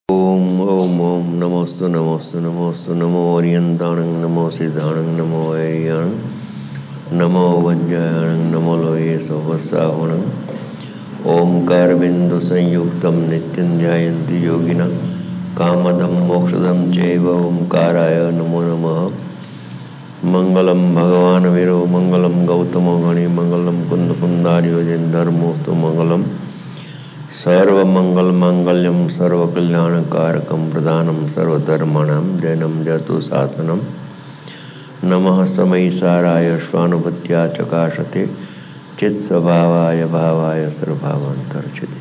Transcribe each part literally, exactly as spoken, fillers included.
ओम ओम ओम नमोस्तु नमोस्तु नमोस्तु नमो ओरियंताणं नमो सिद्धाणं नमो ऐरियाणं नमो वज्रायणं नमो लोये सोवसावणं ओंकार बिंदु संयुक्तं नित्यं ध्यायन्ति योगिनः कामदं मोक्षदं चैव ओंकाराय नमो नमः। मंगलम भगवान वीरो मंगलम गौतमो गणि मंगलम कुंद कुंदार्यो जैन धर्मोस्तु मंगलम सर्वमंगल मांगल्यम सर्वकल्याणकारकम प्रदानम सर्वधर्माणां जैनम जतु शासनम नमः समयिसाराय स्वानुभूत्या चकाशते चित्स्वभावाय भावाय सर्वभावांतर्चिते।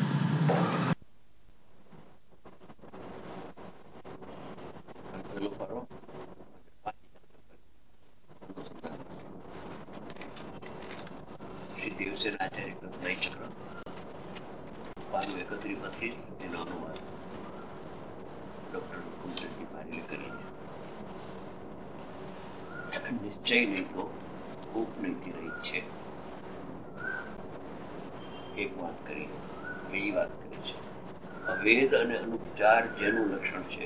શ્રી દેવસેન આચાર્ય કૃતનાય ચક્ર પાનું એકત્રીસ માંથી એનો અનુવાદ ડોક્ટર હુકુમચંદજી પારેલે કરી છે। નિશ્ચય નહીં તો ઉપનયથી રહી છે એક વાત કરી, બીજી વાત કરી છે અભેદ અને અનુપચાર જેનું લક્ષણ છે,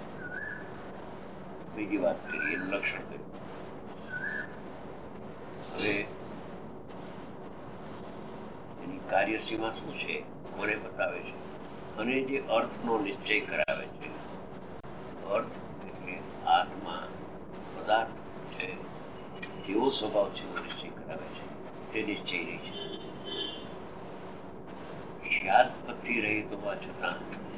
બીજી વાત કરી એનું લક્ષણ કર્યું। હવે એની કાર્યસીમા શું છે કોને બતાવે છે અને જે અર્થનો નિશ્ચય કરાવે છે, અર્થ એટલે આત્મા પદાર્થ છે જેવો સ્વભાવ છે એવો નિશ્ચય કરાવે છે, તે નિશ્ચય નહીં છે। સ્યાદપતિ રહિત હોવા છતાં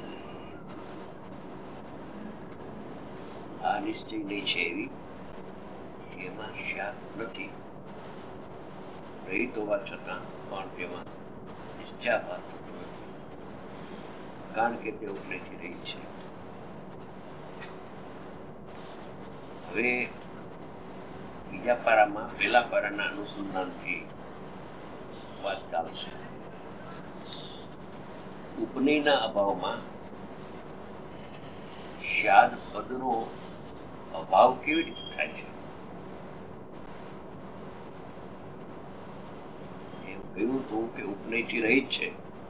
આ નિશ્ચય નહીં છે એવી જેમાં સ્યાદ નથી, રહિત હોવા છતાં પણ તેમાં નિશ્ચયાભાસ થતો નથી, કારણ કે તે ઉપનયથી રહી છે। હવે બીજા પારામાં પહેલા પારાના અનુસંધાનથી વાત ચાલશે। ઉપનયના અભાવમાં સ્યાદ પદનો અભાવ કેવી રીતે થાય છે? એમ કહ્યું હતું કે ઉપનયથી રહિત છે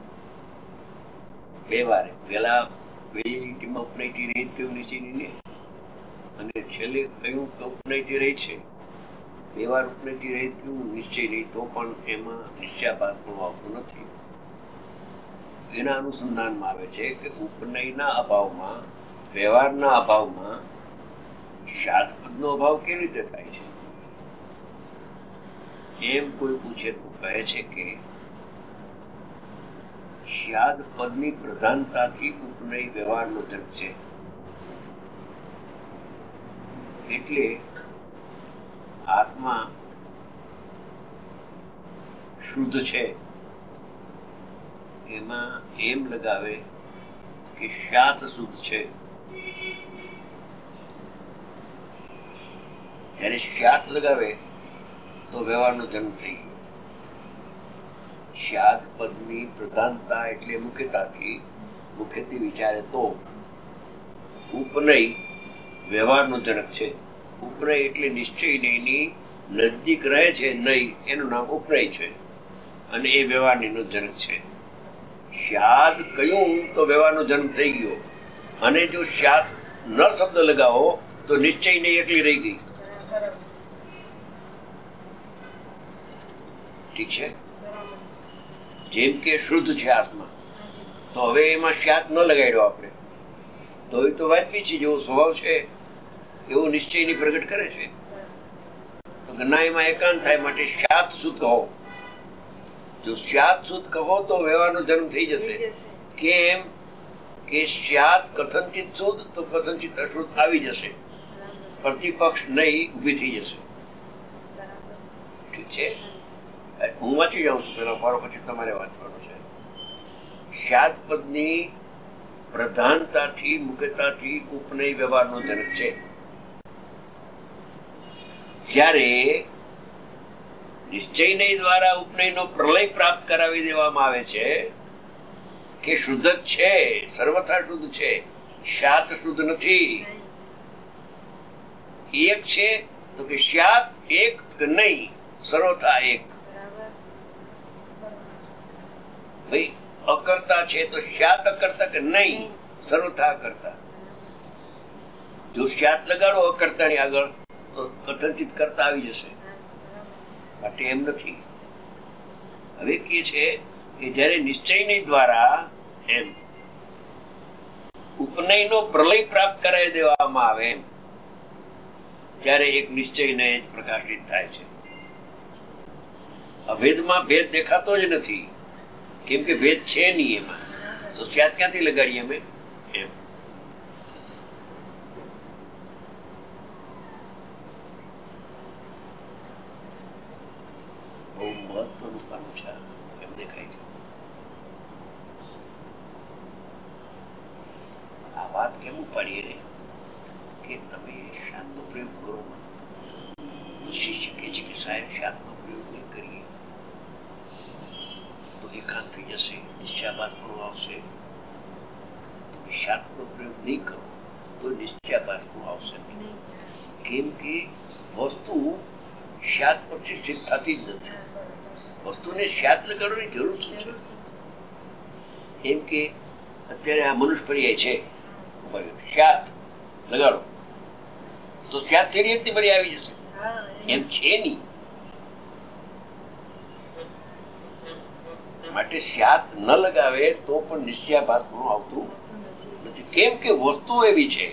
બે વારે, પેલા પેલી લીટીમાં ઉપનયથી રહિત કહ્યું નિશ્ચયની, અને છેલ્લે કહ્યું કે ઉપનયથી રહિત છે, બે વાર ઉપનયથી રહિત કહ્યું નિશ્ચય નહીં, તો પણ એમાં નિશ્ચયાભાસ પણ આવતો નથી। એના અનુસંધાનમાં આવે છે કે ઉપનયના અભાવમાં, વ્યવહારના અભાવમાં સ્યાદપદનો અભાવ કેવી રીતે થાય છે? એમ કોઈ પૂછે તો કહે છે કે સ્યાદ પદની પ્રધાનતાથી ઉપનય વ્યવહારનો જન્મ છે, એટલે આત્મા શુદ્ધ છે એમાં એમ લગાવે કે સ્યાત શુદ્ધ છે, જ્યારે સ્યાત લગાવે તો વ્યવહારનો જન્મ થઈ ગયો। સ્યાદ પદની પ્રધાનતા એટલે મુખ્યતાથી, મુખ્યથી વિચારે તો ઉપનય વ્યવહારનો જનક છે। ઉપનય એટલે નિશ્ચય નયની નજદીક રહે છે નહીં, એનું નામ ઉપનય છે અને એ વ્યવહારનો જનક છે। સ્યાદ કયું તો વ્યવહારનો જન્મ થઈ ગયો, અને જો સ્યાદ ન શબ્દ લગાવો તો નિશ્ચય નહીં એકલી રહી ગઈ, ઠીક છે? જેમ કે શુદ્ધ છે આત્મા, તો હવે એમાં સ્યાદ ન લગાડ્યો આપણે તો એ તો વાજબી છે, જેવો સ્વભાવ છે એવો નિશ્ચયની પ્રગટ કરે છે, તો જ્ઞાયમાં એકાંત થાય માટે સ્યાદ શુદ્ધ કહો। જો સ્યાદ શુદ્ધ કહો તો વ્યવહારનો જન્મ થઈ જશે। કેમ કે સ્યાદ કથનચિત શુદ્ધ તો કથનચિત અશુદ્ધ આવી જશે, પ્રતિપક્ષ નહીં ઉભી થઈ જશે, ઠીક છે? હું વાંચી જાઉં છું પેલા પારો, પછી તમારે વાંચવાનો છે। સ્યાદ પદની પ્રધાનતાથી મુખ્યતાથી ઉપનય વ્યવહારનો જનક છે, જ્યારે નિશ્ચય નહીં દ્વારા ઉપનયનો પ્રલય પ્રાપ્ત કરાવી દેવામાં આવે છે કે શુદ્ધ છે, સર્વથા શુદ્ધ છે, સ્યાત શુદ્ધ નથી, એક છે તો કે સ્યાત એક નહીં, સર્વથા એક। ભાઈ અકર્તા છે તો સ્યાત અકર્તા કે નહીં, સર્વથા કરતા. જો સ્યાત લગાડો અકર્તા ની આગળ તો કથનચિત કરતા આવી જશે, માટે એમ નથી. હવે કે છે કે જયારે નિશ્ચયની દ્વારા એમ ઉપનયનો પ્રલય પ્રાપ્ત કરાવી દેવામાં આવે એમ ત્યારે એક નિશ્ચયને પ્રકાશિત થાય છે. અભેદમાં ભેદ દેખાતો જ નથી, કેમ કે ભેદ છે નહીં એમાં, તો સ્યાત ક્યાંથી લગાડીએ અમે એમ. બહુ મહત્વનું કામ છે એમ દેખાય છે. આ વાત કેમ ઉપાડીએ રે કે તમે શાંતનો પ્રયોગ કરો, તો શિષ્ય કહે છે કે સાહેબ શાંતનો પ્રયોગ નહીં કરીએ તો એકાંત થઈ જશે, નિશ્ચયાભાસ પણ આવશે. તમે શાંતનો પ્રયોગ નહીં કરો તો નિશ્ચયાભાસ પણ આવશે નહીં, કેમ કે વસ્તુ શાંત પછી સિદ્ધ થતી જ નથી. વસ્તુને શાંત લગાડવાની જરૂર શું છે? એમ કે અત્યારે આ મનુષ્ય પર્યાય છે, શાંત લગાડો તો શાંત થઈ રહી બરી આવી જશે, એમ છે નહીં. માટે શાંત ન લગાવે તો પણ નિશ્ચયાભાસ પણ આવતું નથી, કેમ કે વસ્તુ એવી છે.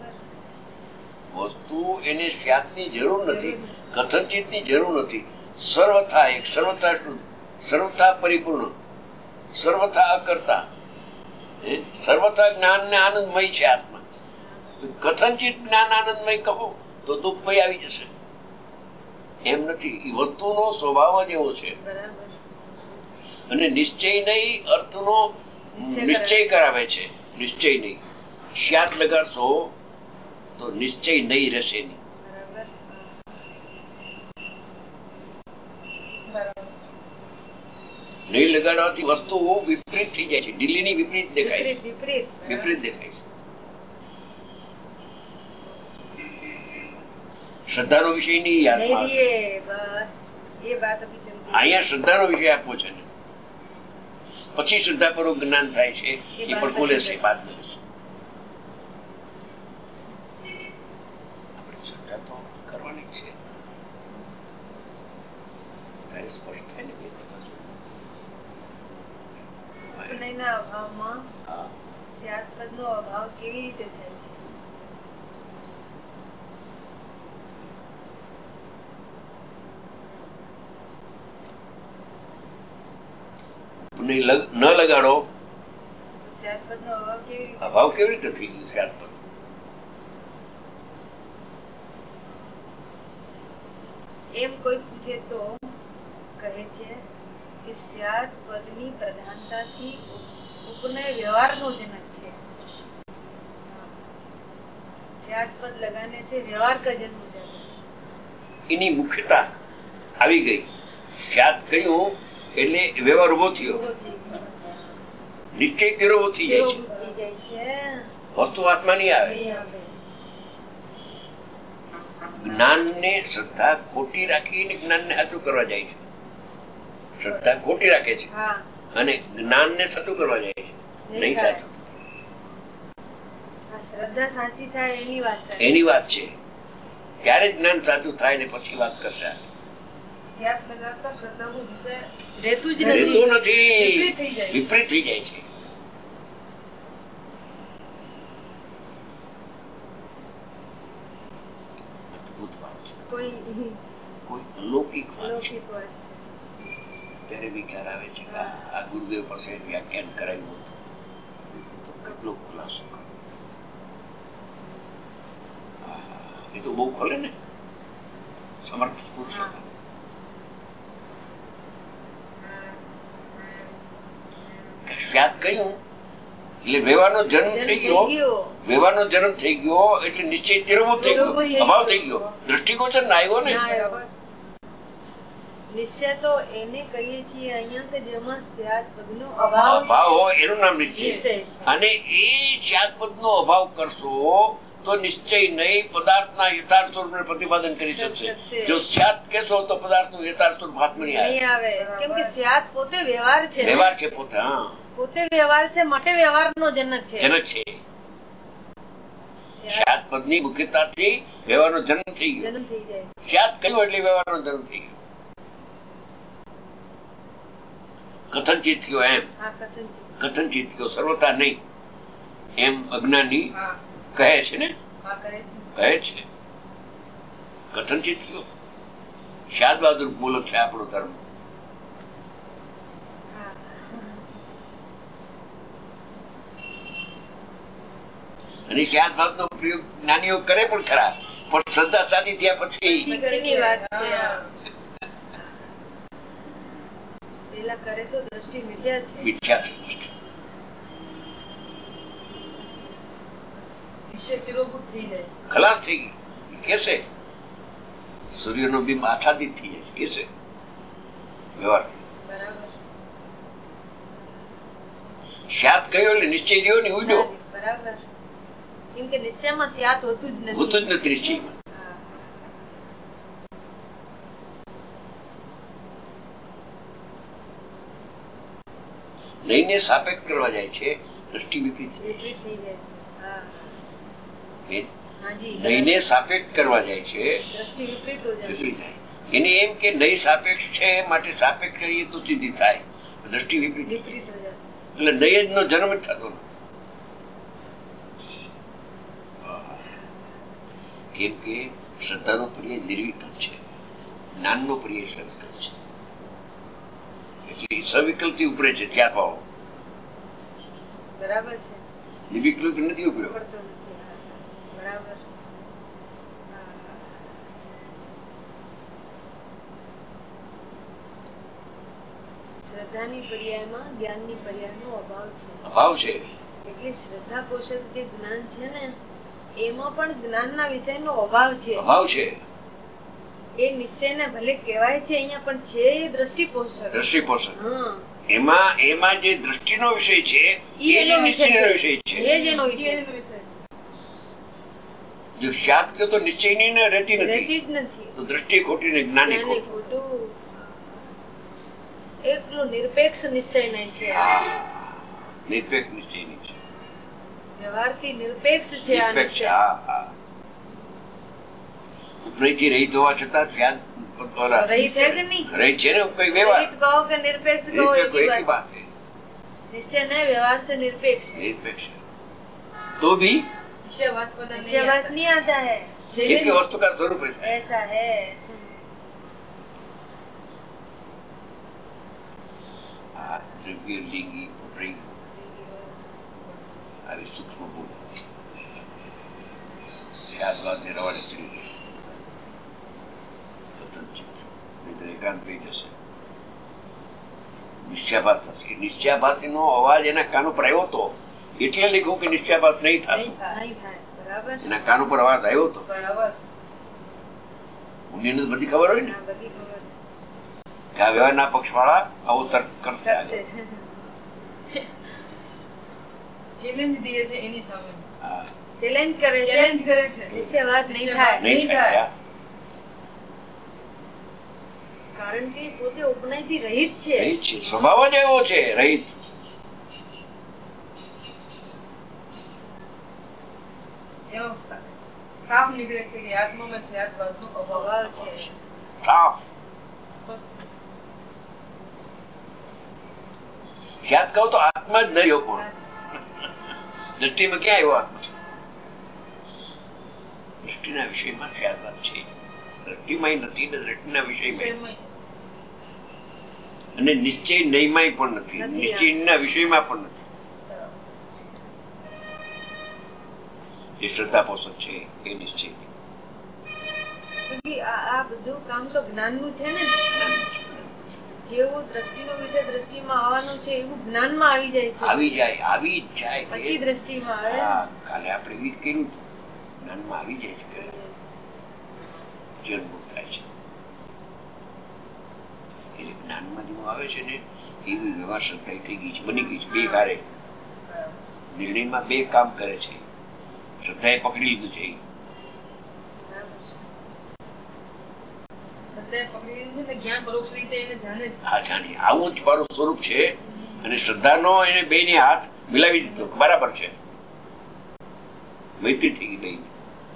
વસ્તુ એને શાંતની જરૂર નથી, કથનચિતની જરૂર નથી. સર્વથા એક, સર્વથા શુદ્ધ, સર્વથા પરિપૂર્ણ, સર્વથા અકર્તા, સર્વથા જ્ઞાન ને આનંદમય છે આત્મા. કથનચિત જ્ઞાન આનંદમય કહો તો દુઃખમય આવી જશે, એમ નથી. એ વસ્તુનો સ્વભાવ જ એવો છે. અને નિશ્ચય નહીં અર્થનો નિશ્ચય કરાવે છે, નિશ્ચય નહીં. શાંત લગાડશો તો નિશ્ચય નહીં રહેશે નહીં. નહીં લગાડવાથી વસ્તુ વિપરીત થઈ જાય છે, દિલ્હીની વિપરીત દેખાય છે, વિપરીત દેખાય છે. શ્રદ્ધાનો વિષય નહીં યાદ, અહીંયા શ્રદ્ધાનો વિષય આપવો છે ને, પછી શ્રદ્ધા પૂર્વક જ્ઞાન થાય છે, એ પણ બોલે છે બાદ માં. આપણે શ્રદ્ધા તો કરવાની જ છે, ત્યારે સ્પષ્ટ થાય ને બે ઉપનયના અભાવમાં સ્યાત્પદનો અભાવ કેવી રીતે થાય છે? ન લગાડો સ્યાત્પદનો અભાવ કેવી અભાવ કેવી રીતે થઈ ગયું? સ્યાત્પદ એમ કોઈ પૂછે તો કહે છે કે સ્યાદ પદની પ્રધાનતાથી ઉપનય વ્યવહારનો જનક છે. સ્યાદ પદ લગાને સે વ્યવહાર કા જન્મ हो जाता है. એની મુખ્યતા આવી ગઈ. સ્યાદ કહ્યું એટલે વ્યવહાર ઉભો થયો, નિશ્ચય તેરો થઈ જાય છે, વસ્તુ આત્મા નહીં આવે. જ્ઞાન ને શ્રદ્ધા ખોટી રાખીને જ્ઞાન ને સાચું કરવા જાય છે. શ્રદ્ધા ખોટી રાખે છે અને જ્ઞાન ને સાચું કરવા જાય છે, નહીં સાચું. શ્રદ્ધા સાચી થાય એની વાત છે, એની વાત છે. ત્યારે જ્ઞાન સાચું થાય ને પછી વાત કરશે. સ્યાદ લગાડતા શ્રદ્ધાનો વિષય રહેતું જ રહેતું નથી, વિપરીત થઈ જાય, વિપરીત થઈ જાય છે. અદભુત વાત છે, કોઈ કોઈ અલૌકિક વાત છે. અલૌકિક વાત છે. ત્યારે વિચાર આવે છે કે આ ગુરુદેવ પાસે વ્યાખ્યાન કરાયું હતું તો કેટલો ખુલાસો કર્યો. એ તો બહુ ખોલે ને, સમર્થ પુરુષ હતા. યાદ કહ્યું એટલે વ્યવહારનો જન્મ થઈ ગયો, વ્યવહારનો જન્મ થઈ ગયો એટલે નિશ્ચય તિરમુખ થઈ ગયો, અભાવ થઈ ગયો, દ્રષ્ટિગોચર ના આવ્યો ને. નિશ્ચય તો એને કહીએ છીએ અહીંયા કે જેમાં સ્યાદ પદનો અભાવ અભાવ હોય એનું નામ નિશ્ચય. અને એ સ્યાદ પદનો અભાવ કરશો તો નિશ્ચય નહીં પદાર્થના યથાર્થ સ્વરૂપને પ્રતિપાદન કરી શકશે. જો સ્યાદ કહેશો તો પદાર્થનું યથાર્થ સ્વરૂપ હાથમાં નહીં આવે, કેમ કે સ્યાદ પોતે વ્યવહાર છે, વ્યવહાર છે પોતે. હા, પોતે વ્યવહાર છે માટે વ્યવહારનો જનક છે. જનક છે. સ્યાદ પદની મુખ્યતાથી વ્યવહારનો જન્મ થઈ ગયો. જન્મ થઈ જાય છે. સ્યાદ કહ્યું એટલે વ્યવહારનો જન્મ થઈ ગયો. કથનચિત કયો એમ હા, કથનચિત. કથનચિત કયો સર્વતા નહીં એમ અજ્ઞાની કહે છે ને, હા, કહે છે. કહે છે કથનચિત કયો. શાદ બહાદુર મૂલક છે આપણો ધર્મ. હા. અને શાદ બહાદ નો પ્રયોગ જ્ઞાનીઓ કરે પણ ખરા, પણ શ્રદ્ધા સાચી થયા પછી પછીની વાત છે આ. પેલા કરે તો દ્રષ્ટિ મિથ્યા છે. મિથ્યા છે. વિષય તિરોભૂત થઈ જાય છે. ખલાસ થઈ ગઈ. કેસે સૂર્યનો બિંબ આચ્છાદિત થઈ જાય છે. કેસે વ્યવહાર બરાબર. શાદ કયો એટલે નિશ્ચય રહ્યો ને ઉડ્યો. બરાબર. કેમ કે નિશ્ચયમાં સ્યાત હોતું જ નથી. હોતું જ નથી નિશ્ચયમાં. હા. નહીંને સાપેક્ષ કરવા જાય છે, દ્રષ્ટિ વિપરીત વિપરીત થઈ જાય છે. હા. છે. હાજી. નહીંને સાપેક્ષ કરવા જાય છે, દ્રષ્ટિ વિપરીત હો જાય. વિપરીત થાય. એને એમ કે નહીં સાપેક્ષ છે માટે સાપેક્ષ કરીએ તો સીધી થાય, દ્રષ્ટિ વિપરીત થાય. વિપરીત હો જાય. એટલે નહીં નો જન્મ જ થતો નથી. કેમ કે શ્રદ્ધાનો પર્યાય નિર્વિકલ્પ છે, જ્ઞાનનો પર્યાય સવિકલ્પ છે. એટલે સવિકલ્પથી ઉપરે છે. ત્યાર પાવો બરાબર છે. નિર્વિકલ્પ નથી ઉપર્યો. પડતો નથી. હા. બરાબર. હા. શ્રદ્ધાની પર્યાયમાં જ્ઞાનની પર્યાયનો અભાવ છે. અભાવ છે. એટલે શ્રદ્ધા પોષક જે જ્ઞાન છે ને એમાં પણ જ્ઞાનના વિષયનો અભાવ છે. અભાવ છે. એ નિશ્ચયને ભલે કહેવાય છે અહીંયા પણ છે એ દ્રષ્ટિ પોષક. દ્રષ્ટિ પોષક. હા. એમાં એમાં જે દ્રષ્ટિનો વિષય છે એ જ નિશ્ચયનો વિષય છે. એ જ એનો વિષય છે. જો શાદ કયો તો નિશ્ચયની ને રહેતી નથી, રહેતી જ નથી. તો દ્રષ્ટિ ખોટી ને જ્ઞાની જ્ઞાની ખોટું. ખોટું. એકલો નિરપેક્ષ નિશ્ચય નહીં છે. હા, નિરપેક્ષ નિશ્ચયની છે. વ્યવહારથી નિરપેક્ષ છે આ નિરપેક્ષ. નિશ્ચય. હા, હા. ઉપનયથી રહિત હોવા છતાં સ્યાદ રહિત છે કે નહીં? રહિત છે ને કઈ વ્યવહાર. રહિત કહો કે નિરપેક્ષ કહો નિરપેક્ષ એક એક ही ही बात बात है. निश्चय नहीं व्यवहार से निरपेक्ष है. निरपेक्ष तो भी निश्चयवाद नहीं आता है. एक ही वस्तु का स्वरूप ऐसा है. ऐसा है. આ દ્રવ્ય લિંગી પ્રયોગ આવી સૂક્ષ્મ બોલ ત્યારબાદ રવાડે ચડી ગઈ. કથનચિત નહીં એકાંત થઈ જશે. નિશ્ચયાભાસ થશે. નિશ્ચયાભાસનો અવાજ એના કાન ઉપર આવ્યો હતો એટલે લખ્યું કે નિશ્ચયાભાસ નહીં થતો. એના કાન ઉપર અવાજ આવ્યો હતો. મુનિને બધી ખબર હોય ને કે આ વ્યવહારના પક્ષ વાળા આવો તર્ક કરશે. ચેલેન્જ દીએ છે એની સામે. હા, ચેલેન્જ કરે છે. ચેલેન્જ કરે છે. નિશ્ચયવાદ નહીં થાય. નહીં થાય. કારણ કે પોતે ઉપનયથી રહિત છે. રહિત છે. સ્વભાવ જ એવો છે રહિત. એવો સાફ નીકળે છે કે આત્મામાં સ્યાદવાદનો અભાવ છે. સાફ. યાદ કહું તો આત્મા જ ન રહ્યો. પણ દ્રષ્ટિમાં ક્યાં આવ્યો આત્મા? દ્રષ્ટિના વિષયમાં ખ્યાલવાદ છે. દ્રષ્ટિમાં નથી ને દ્રષ્ટિના વિષયમાં. અને નિશ્ચય નયમાં પણ નથી, નિશ્ચયના વિષયમાં પણ નથી. એ શ્રદ્ધા પોષક છે એ નિશ્ચય. આ બધું કામ તો જ્ઞાનનું છે ને. જેવું દ્રષ્ટિનો વિષય દ્રષ્ટિમાં આવવાનો છે એવું જ્ઞાનમાં આવી જાય છે. આવી જાય આવી જાય પછી દ્રષ્ટિમાં આવે. હા, કાલે આપણે એવી જ કર્યું હતું. જ્ઞાનમાં આવી જાય છે. જે અનુભવ થાય છે એટલે જ્ઞાનમાં જેવું આવે છે ને એવી વ્યવહાર શ્રદ્ધા થઈ ગઈ છે, બની ગઈ છે. બે કારે નિર્ણયમાં બે કામ કરે છે. શ્રદ્ધાએ પકડી લીધું છે. શ્રદ્ધાએ પકડી લીધું છે ને જ્ઞાન પરોક્ષ રીતે એને જાણે છે. હા, જાણી આવું જ મારું સ્વરૂપ છે અને શ્રદ્ધાનો એને બેયને હાથ મિલાવી દીધો. બરાબર છે, મૈત્રી થઈ ગઈ બેયની.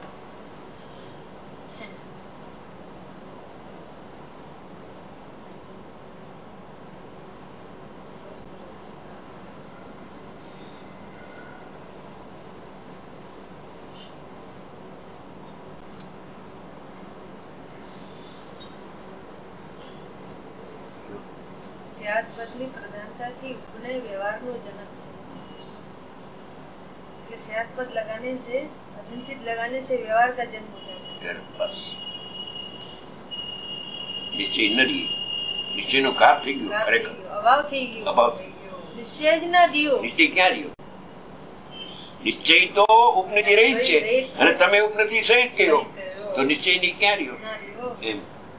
પદની પ્રધાનતાથી ઉપનય વ્યવહારનો જનક છે. कि स्यात् पद लगाने से अभिंचित लगाने से व्यवहार का जन्म होता है. बस निश्चय न रही, निश्चय નો ઘાત થઈ ગયો, ખરેખર અભાવ થઈ ગયો, અભાવ થઈ ગયો. નિશ્ચય જ ના રહ્યો. નિશ્ચય ક્યાં રહ્યો? નિશ્ચય તો ઉપનયથી રહિત છે અને તમે ઉપનયથી સહિત કર્યો, તો નિશ્ચય ની ક્યાં રહ્યો? એમ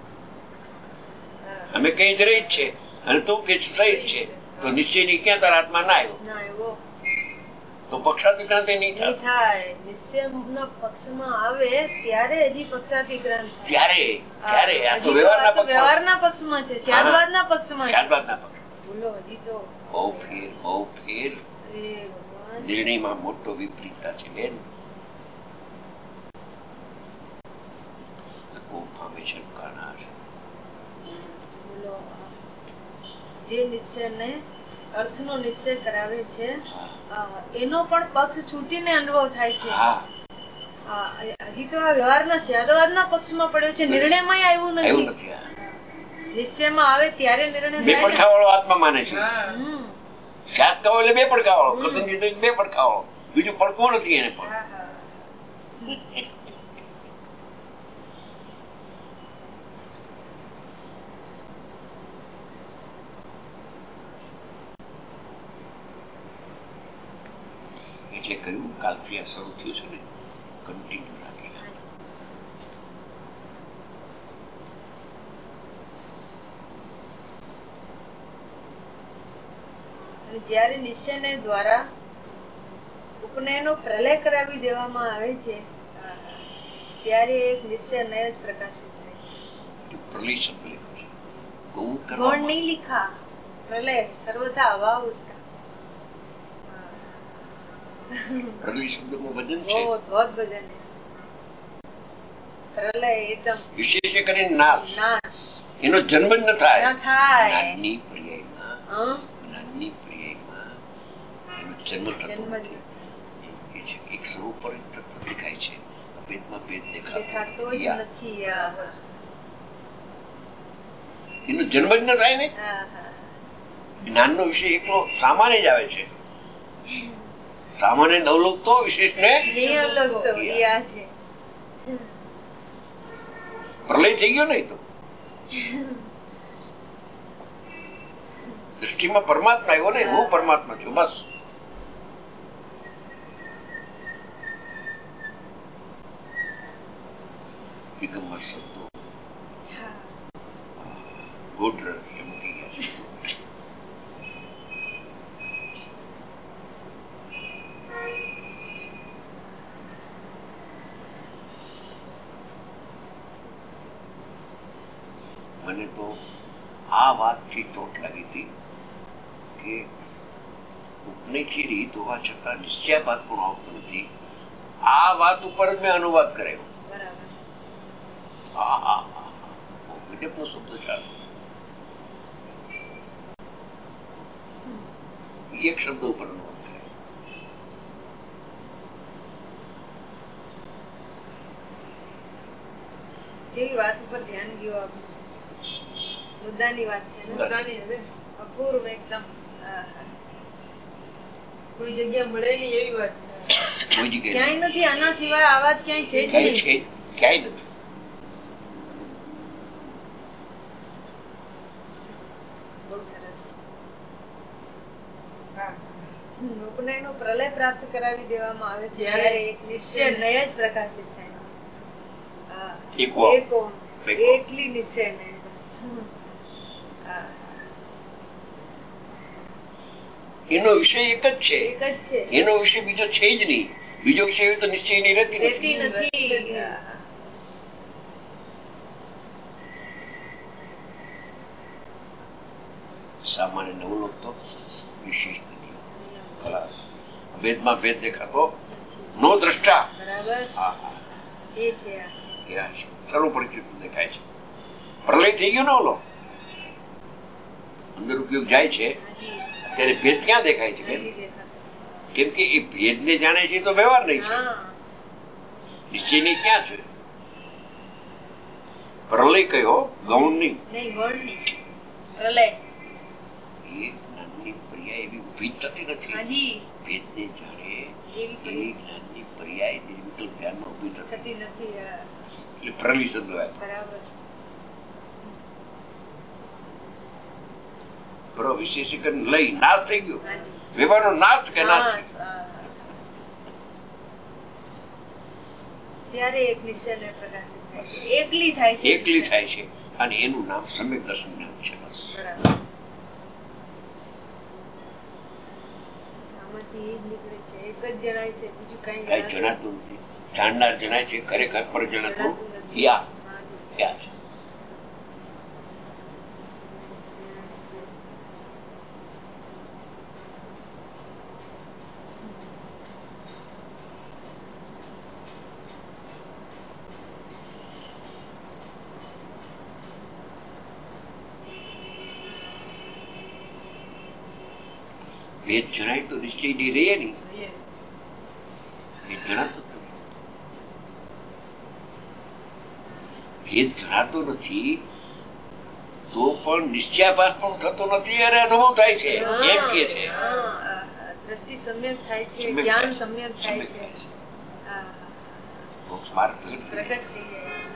અમે કઈ જ રહિત છે અને તું કે સહિત છે, તો નિશ્ચય ની ક્યાં તારા હાથમાં ના આવ્યો? તો પક્ષાતિક્રાંતિ નહીં થાય. નિશ્ચયના પક્ષમાં આવે ત્યારે હજી પક્ષાતિક્રાંતિ ત્યારે ત્યારે આ તો વ્યવહારના વ્યવહારના પક્ષમાં છે, સ્યાદવાદના પક્ષમાં છે. સ્યાદવાદના પક્ષ બોલો હજી તો બહુ ફેર બહુ ફેર નિર્ણયમાં મોટો વિપરીતતા છે બેન. બોલો જે નિશ્ચયને અર્થનો નિશ્ચય કરાવે છે એનો પણ પક્ષ છૂટીને અનુભવ થાય છે. હજી તો આ વ્યવહારના સ્યાદવાદના પક્ષમાં પડ્યો છે, નિર્ણયમાં આવ્યું નથી. નિશ્ચયમાં આવે ત્યારે નિર્ણય બે પડખા વાળો આત્મા માને છે. સ્યાદ કહો એટલે બે પડખા વાળો, કથન બે પડખા વાળો, બીજું પડખું નથી એને પણ. એટલે કહ્યું કાલથી આ શરૂ થયું છે ને, કન્ટિન્યુ રાખી. જ્યારે નિશ્ચય દ્વારા ઉપનયનો પ્રલય કરાવી દેવામાં આવે છે ત્યારે એક નિશ્ચય નય જ પ્રકાશિત થાય છે. પ્રલય શબ્દ લખ્યો છે, गौण नहीं लिखा, प्रलय सर्वथा अभाव उसका. प्रलय शब्द में वजन છે, बहुत बहुत वजन है. પ્રલય એકદમ વિશેષ કરીને નાશ, નાશ એનો જન્મ જ ન થાય. ન થાય. નાની પ્રિયમાં નાની પ્રિયમાં એનો જન્મ થતો નથી. એ છે એક સ્વરૂપ પર તત્વ દેખાય છે, ભેદમાં ભેદ દેખાતો જ નથી. એનો જન્મ જ ન થાય ને. જ્ઞાનનો વિષય એકલો સામાન્ય જ આવે છે. સામાન્ય નવલોક તો વિશેષ ને પ્રલય થઈ ગયો નહીં તો દૃષ્ટિમાં પરમાત્મા આવ્યો ને, હું પરમાત્મા છું બસ. દિગંબર શબ્દો ગોત્ર મૂકી ગયા છે. મને તો આ વાતથી ચોટ લાગી હતી કે ઉપનયથી રીત હોવા છતાં નિશ્ચયાબાદ પણ આવતો નથી. આ વાત ઉપર જ મેં અનુવાદ કર્યો. ગજબનો શબ્દ ચાલતો એક શબ્દ ઉપર અનુવાદ કર્યો. કેવી વાત ઉપર ધ્યાન ગયું આપણું. મુદ્દાની વાત છે ને, મુદ્દાની હવે અપૂર્વ એકદમ. કોઈ જગ્યા મળે નહીં એવી વાત છે. ક્યાંય નથી આના સિવાય આ વાત ક્યાંય છે જ નહીં. ક્યાંય નથી. બહુ સરસ. ઉપનયનો પ્રલય પ્રાપ્ત કરાવી દેવામાં આવે છે ત્યારે એક નિશ્ચય નય જ પ્રકાશિત થાય છે. એકલી નિશ્ચય નય. એનો વિષય એક જ છે, એનો વિષય બીજો છે જ નહીં. બીજો વિષય તો નિશ્ચય ની રહેતી નથી. સામાન્ય નવલોક તો વિશિષ્ટ નિયમ. ખલાસ. ભેદમાં ભેદ દેખાતો નો દ્રષ્ટા. હા હા એ છે સર્વ પરિચિત દેખાય છે. પ્રલય થઈ ગયો ને ઓલો અંદર ઉપયોગ જાય છે અત્યારે ભેદ ક્યાં દેખાય છે? કેમ કે એ ભેદ ને જાણે છે તો વ્યવહાર નહીં છે, નિશ્ચય ની ક્યાં છે? પ્રલય કયો? ગૌણ નહીં. પ્રલય એ જ્ઞાનની પર્યાય એવી ઉભી થતી નથી. ભેદ ને જાણે એવી જ્ઞાનની પર્યાય નિર્વિકલ્પ ધ્યાનમાં ઉભી થતી નથી. એટલે પ્રલય શબ્દ બરાબર. વિશેષીકરણ લઈ નાશ થઈ ગયો. વ્યવહારનો નાશ કે નાશ ત્યારે એક નિશ્ચયને પ્રકાશિત થાય છે, એકલી થાય છે. એકલી થાય છે અને એનું નામ સમ્યક દર્શન નામ છે. બસ આમાંથી એ જ નીકળે છે, એક જ જણાય છે, બીજું કઈ કઈ જણાતું નથી. જાણનાર જણાય છે, ખરેખર પર જણાતું યા યા છે. ભેદ જણાય તો નિશ્ચય ની રહે નહીં. ભેદ જણાતો નથી. ભેદ જણાતો નથી તો પણ નિશ્ચયાભાસ પણ થતો નથી. અરે અનુભવ થાય છે એમ કે છે. દ્રષ્ટિ સમ્યક થાય છે, જ્ઞાન સમ્યક થાય છે, મોક્ષ માર્ગ પ્રગટ થઈ જાય છે.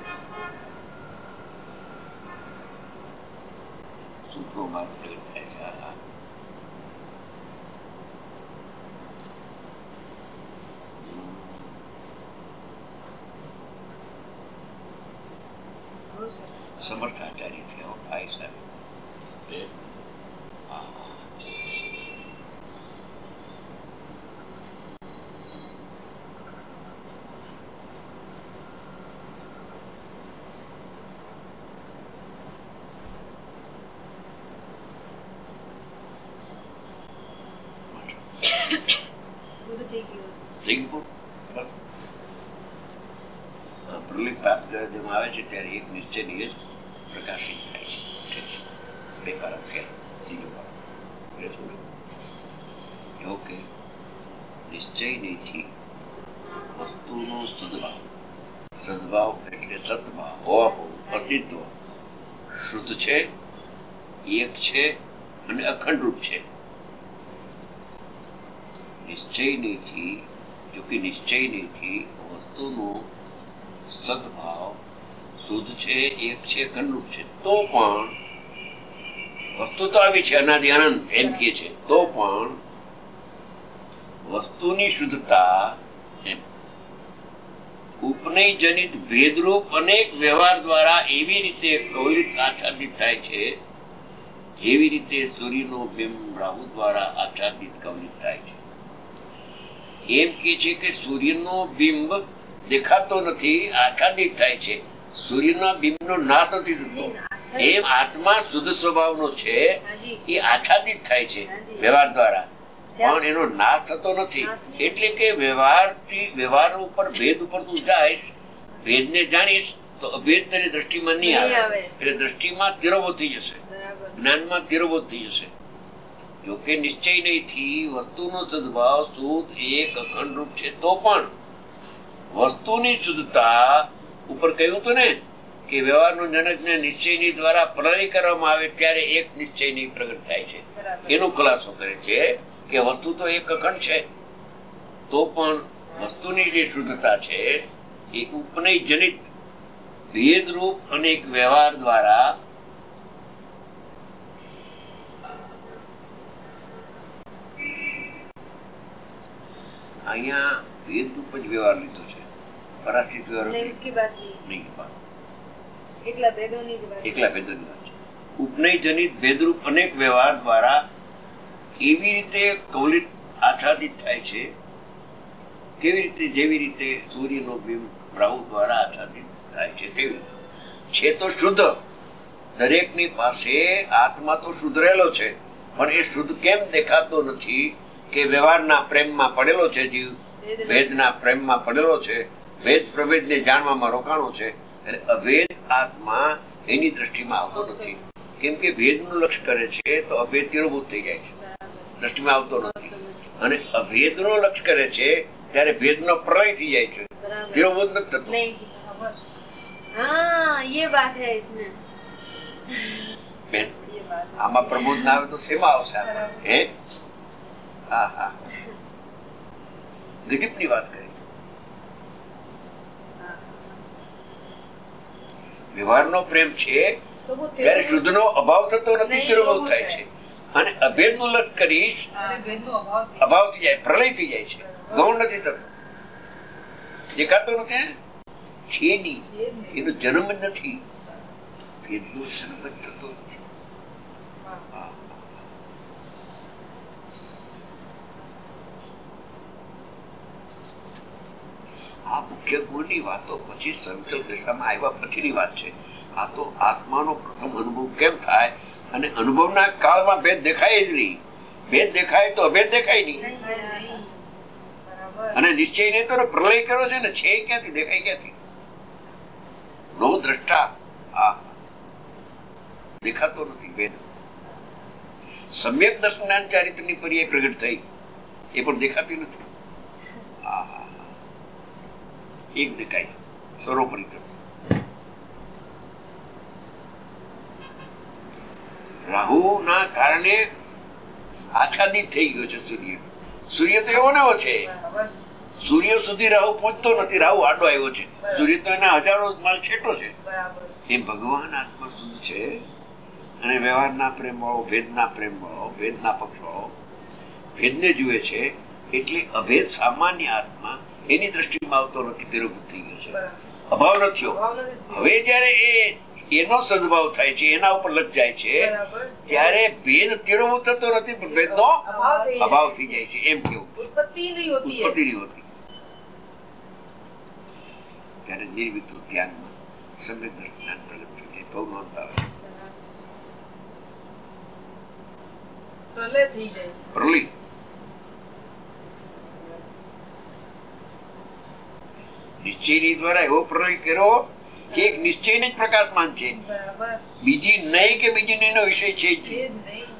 સુખનો માર્ગ પ્રગટ થાય છે. સમર્થ આચાર્ય થયો ભાઈ સાહેબ. પ્રલય પ્રાપ્ત જેમાં આવે છે ત્યારે એક નિશ્ચય ની જ પ્રકાશિત થાય છે. બે કારણ છે. ત્રીજો કારણ જો કે નિશ્ચય નથી વસ્તુનો સદભાવ. સદભાવ એટલે સદભાવ હોવાપણું, અસ્તિત્વ શુદ્ધ છે, એક છે અને અખંડ રૂપ છે. નિશ્ચય નથી જો કે નિશ્ચય નથી વસ્તુનો સદભાવ શુદ્ધ છે, એક છે, અખંડ રૂપ છે, તો પણ વસ્તુ તો આવી છે અનાદિ અનંત એમ કે છે, તો પણ વસ્તુની શુદ્ધતા ઉપનય જનિત ભેદરૂપ અનેક વ્યવહાર દ્વારા એવી રીતે કવલિત આચ્છાદિત થાય છે જેવી રીતે સૂર્યનો બિંબ રાહુ દ્વારા આચ્છાદિત કવલિત થાય છે. એમ કે છે કે સૂર્યનો બિંબ દેખાતો નથી, આચ્છાદિત થાય છે. સૂર્યના બિંબનો નાશ નથી થતો. એમ આત્મા શુદ્ધ સ્વભાવનો છે એ આચ્છાદિત થાય છે વ્યવહાર દ્વારા, પણ એનો નાશ થતો નથી. એટલે કે વ્યવહારથી વ્યવહાર ઉપર ભેદ ઉપર તું જાય, ભેદને જાણીશ તો અભેદ તેની દ્રષ્ટિમાં નહીં આવે. એટલે દ્રષ્ટિમાં તિરોભો થઈ જશે, જ્ઞાનમાં તિરોભો થઈ જશે. જોકે નિશ્ચય નહીંથી વસ્તુનો સદભાવ શુદ્ધ એક અખંડ રૂપ છે, તો પણ વસ્તુની શુદ્ધતા ઉપર કહ્યું હતું ને કે વ્યવહારનો જનકને નિશ્ચયની દ્વારા પ્રલય કરવામાં આવે ત્યારે એક નિશ્ચયની પ્રગટ થાય છે. એનો ખુલાસો કરે છે કે વસ્તુ તો એક અખંડ છે, તો પણ વસ્તુની જે શુદ્ધતા છે એ ઉપનય જનિત ભેદરૂપ અનેક વ્યવહાર દ્વારા અહીંયા ભેદરૂપ જ વ્યવહાર લીધો છે, પરાશ્રિત વ્યવહાર નહીં. એકલા ભેદોની વાત છે. ઉપનય જનિત ભેદરૂપ અનેક વ્યવહાર દ્વારા એવી રીતે કવલિત આચ્છાદિત થાય છે, કેવી રીતે? જેવી રીતે સૂર્યનો બિંબ રાહુ દ્વારા આચ્છાદિત થાય છે તેવી રીતે છે. તો શુદ્ધ દરેકની પાસે આત્મા તો શુદ્ધ રહેલો છે, પણ એ શુદ્ધ કેમ દેખાતો નથી? કે વ્યવહારના પ્રેમમાં પડેલો છે જીવ, ભેદના પ્રેમમાં પડેલો છે, ભેદ પ્રભેદને જાણવામાં રોકાણો છે. એટલે અભેદ આત્મા એની દ્રષ્ટિમાં આવતો નથી. કેમ કે ભેદનું લક્ષ્ય કરે છે તો અભેદ તિરોભૂત થઈ જાય છે, દ્રષ્ટિમાં આવતો નથી. અને અભેદનો લક્ષ્ય કરે છે ત્યારે ભેદનો પ્રલય થઈ જાય છે, તિરોભૂત નથી થતો. બેન, આમાં પ્રબોધ ના આવે તો શેમાં આવશે? હે, હા હા, ગજબની વાત કરી. વ્યવહારનો પ્રેમ છે ત્યારે શુદ્ધનો અભાવ થતો નથી, તિરોભૂત થાય છે. અને અભેદનું લક્ષ કરીશ અભાવ થઈ જાય, પ્રલય થઈ જાય છે, ગૌણ નથી થતો, દેખાતો નથી, છે નહીં, એનો જન્મ જ નથી, ભેદનો જન્મ જ થતો નથી. આ મુખ્ય ગુણની વાતો પછી સંકલ્પ દશામાં આવ્યા પછીની વાત છે. આ તો આત્માનો પ્રથમ અનુભવ કેમ થાય? અને અનુભવના કાળમાં ભેદ દેખાય જ નહીં. ભેદ દેખાય તો અભેદ દેખાય નહીં. અને નિશ્ચય ને તો પ્રલય કર્યો છે ને, છે ક્યાંથી, દેખાય ક્યાંથી? નો દ્રષ્ટા, આ દેખાતો નથી ભેદ. સમ્યક દર્શનાન ચારિત્રની પર્યાય પ્રગટ થઈ, એ પણ દેખાતી નથી. હા હા, એક દેખાય સર્વોપરી. રાહુ ના કારણે આચ્છાદિત થઈ ગયો છે સૂર્ય. સૂર્ય તો એવો ને એવો છે, સૂર્ય સુધી રાહુ પહોંચતો નથી, રાહુ આડો આવ્યો છે. સૂર્ય તો એના હજારો માલ છેટો છે. એ ભગવાન આત્મા શુદ્ધ છે અને વ્યવહારના પ્રેમ વાળો, ભેદના પ્રેમ વાળો, ભેદના પક્ષ વાળો ભેદને જુએ છે. એટલે અભેદ સામાન્ય આત્મા એની દ્રષ્ટિમાં આવતો નથી, તિરોભૂત થઈ ગયો છે, અભાવ નથી. હવે જયારે એ એનો સદભાવ થાય છે, એના ઉપર લગ જાય છે, ત્યારે ભેદ તિરોભૂત થતો નથી, પણ ભેદનો અભાવ થઈ જાય છે. એમ કેવું ઉત્પત્તિ નહીં હોતી, ત્યારે નિર્વિકૃત ધ્યાનમાં સમ્યક દર્શન પ્રગટ થઈ જાય. બહુ નોંધ આવે, પ્રલય થઈ જાય છે. પ્રલય નિશ્ચયની દ્વારા એવો પ્રલય કર્યો કે એક નિશ્ચયને જ પ્રકાશમાન છે, બીજી નહીં કે બીજી નહીં નો વિષય છે જ નહીં.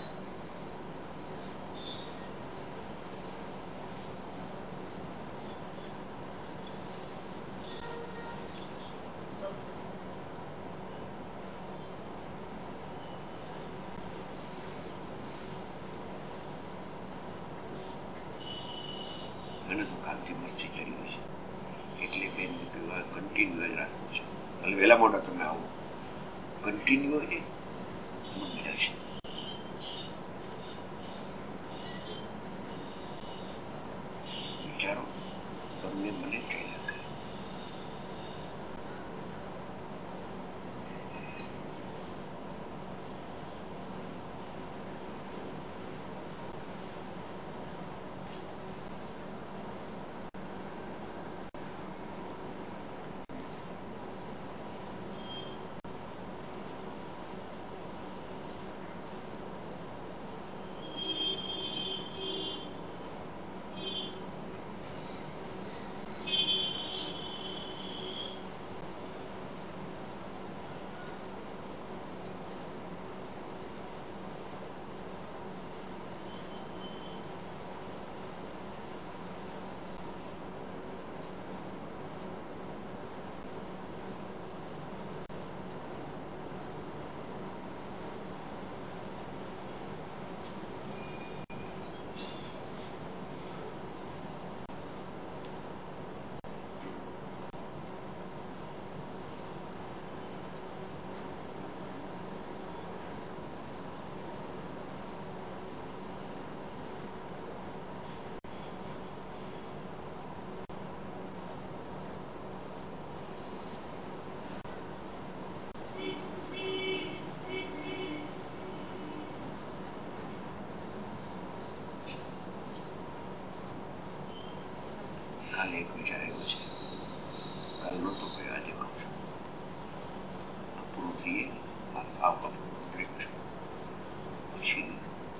અને તો કાલથી મસ્તી ચડી ગઈ છે, એટલે બેન કન્ટિન્યુ જ રાખવું છે. એટલે વહેલા મોડા તમે આવો, કન્ટિન્યુ હોય ને મજા છે. વિચારો તમને મને થઈ લાગે. કાલે એક વિચાર આવ્યો છે, કાલનો તો કયો આજે કહું છું, પૂરું થઈએ પછી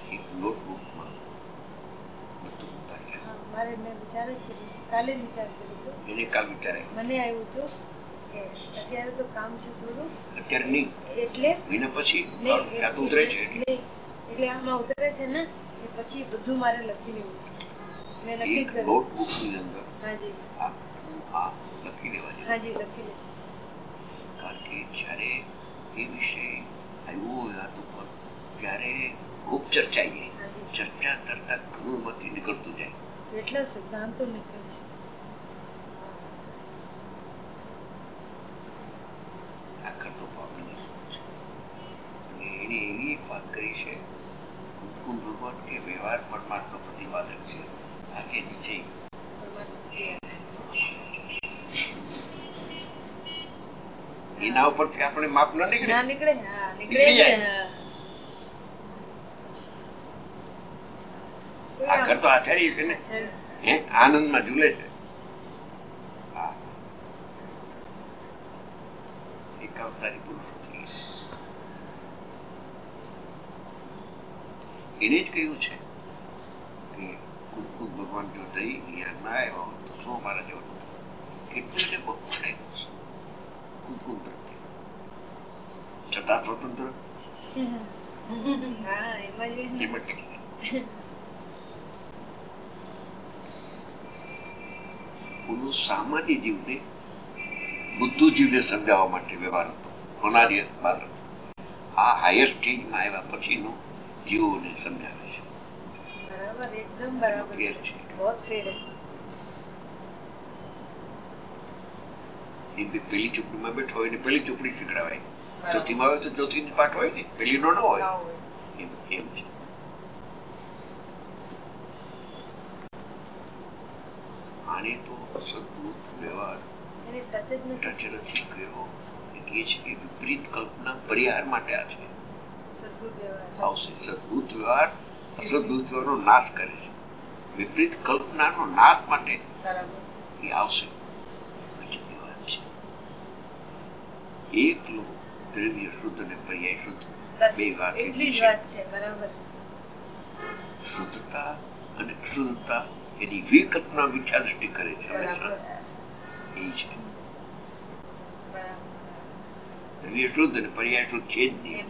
એક નોટબુકમાં બધું ઉતાર્યા. મારે મેં વિચાર જ કર્યું છે, કાલે જ વિચાર કર્યો હતો. એને કાલ વિચારે મને આવ્યું હતું કે અત્યારે તો કામ છે થોડું, અત્યારે નહીં, એટલે મહિના પછી આ તો ઉતરે છે એટલે આમાં ઉતરે છે ને એ પછી બધું મારે લખી લેવું છે. મેં નક્કી કર્યું નોટબુકની અંદર. હાજી આ લખી લેવાની. હાજી લખી લેવું. કારણ કે જ્યારે એ વિષય આવ્યો હોય હાથ ઉપર ત્યારે ખૂબ ચર્ચાઈ જાય. ચર્ચા કરતા ઘણું માંથી નીકળતું જાય. એટલા સિદ્ધાંતો નીકળે છે. આખર તો પામની સોચ અને એને એવી એક વાત કરી છે, કુલ ભગવાન કે વ્યવહાર પરમાત્મા પ્રતિપાદક છે, આ કે નિશ્ચય એના ઉપરથી આપણે માપ ન નીકળે. ના નીકળે. હા નીકળી જાય. આખર તો આચાર્ય છે ને, હે આનંદમાં ઝૂલે છે. એક અવતારી પુરુષો થઈ એને જ કહ્યું છે કે કુલકુલ ભગવાન જો દઈ જ્ઞાન ના આવ્યો તો શું મારા જેવો નથી. કેટલું એને બહુ ભણાવ્યું છે કુલકુલ પ્રત્યે, છતાં સ્વતંત્ર. ઓલું સામાન્ય જીવને બુદ્ધુ જીવને સમજાવવા માટે વ્યવહાર હતો, અનાર્ય બાલક. આ હાયર સ્ટેજમાં આવ્યા પછીનો જીવોને સમજાવે છે. બરાબર, એકદમ બરાબર છે. બહુ ફેર છે. પેલી ચોપડીમાં બેઠો હોય ને પેલી ચોપડી શીખડાવાય, ચોથીમાં આવે તો ચોથી ની પાઠ હોય ને, પેલી નો ન હોય. એમ એમ છે. આને તો સદભૂત વ્યવહાર ટચ નથી કર્યો. એ છે કે વિપરીત કલ્પના પરિહાર માટે આ છે. આવશે સદભૂત વ્યવહાર અસદભૂત વ્યવહારનો નાશ કરે છે. વિપરીત કલ્પનાનો નાશ માટે એ આવશે. એકલો દ્રવ્ય શુદ્ધ અને પર્યાય શુદ્ધ બે વાત એટલી જ વાત છે. બરાબર. શુદ્ધતા અને અશુદ્ધતા એની વિકલ્પના મિથ્યા દ્રષ્ટિ કરે છે. એ છે દ્રવ્ય શુદ્ધ અને પર્યાય શુદ્ધ છે જ નહીં.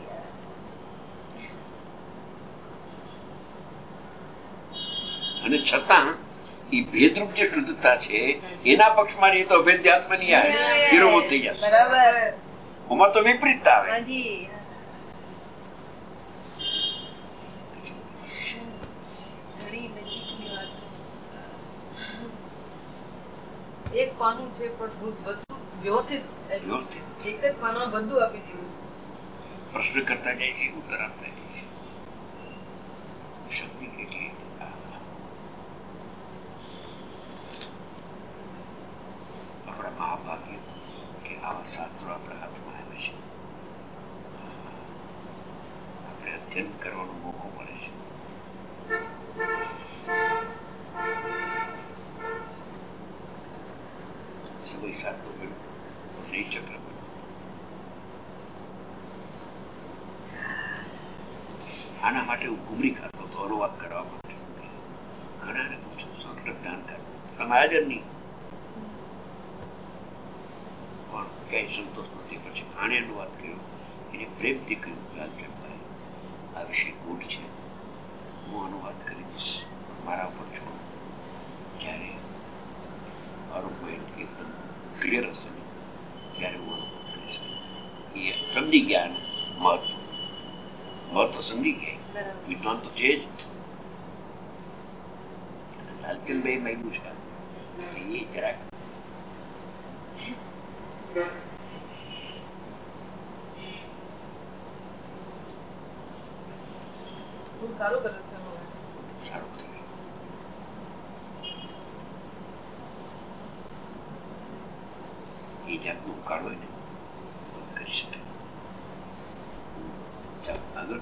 અને છતાં એ ભેદરૂપ જે શુદ્ધતા છે એના પક્ષમાં નહીં તો અભેદ્યાત્મ નહીં આવે, તિરોભૂત થઈ જશે. બરાબર. ઓમાં તો વિપરીતતા આવે. એક પાનું છે પણ બધું વ્યવસ્થિત વ્યવસ્થિત એક જ પાનમાં બધું આપી દીધું. પ્રશ્ન કરતા જાય છે, ઉત્તર આપતા જાય છે. શક્તિ કેટલી આપણા મહાભાગ્ય કે આવા શાસ્ત્રો આપણા હાથમાં આવે છે. આપણે અધ્યયન કરવાનો મોકો મળે છે. સમય સાચો મળ્યો, નહીં ચક્ર મળ્યો. આના માટે હું ઘૂમરી ખાતો હતો અનુવાદ કરવા માટે. ઘણાને પૂછું સંસ્કૃત જાણકાર તમે હાજર નહીં, પણ ક્યાંય સંતોષ નથી. પછી આણે અનુવાદ કર્યો, એને પ્રેમથી કહ્યું લાલચંદભાઈ આ વિષય ગૂઢ છે, હું અનુવાદ કરી દઈશ, મારા ઉપર છોડો. જ્યારે મારું માઇન્ડ એકદમ ક્લિયર હશે ને ત્યારે હું અનુવાદ કરીશ. એ સમજી ગયા મહત્વ મહત્વ સમજી ગયા. વિદ્વાન તો છે જ. લાલચંદભાઈ માંગ્યું છે એ જરાક સારું કર્યું છે. સારું થયું. એ જાતનું ઉકાળ હોય ને કરી શકે. ચાલો આગળ.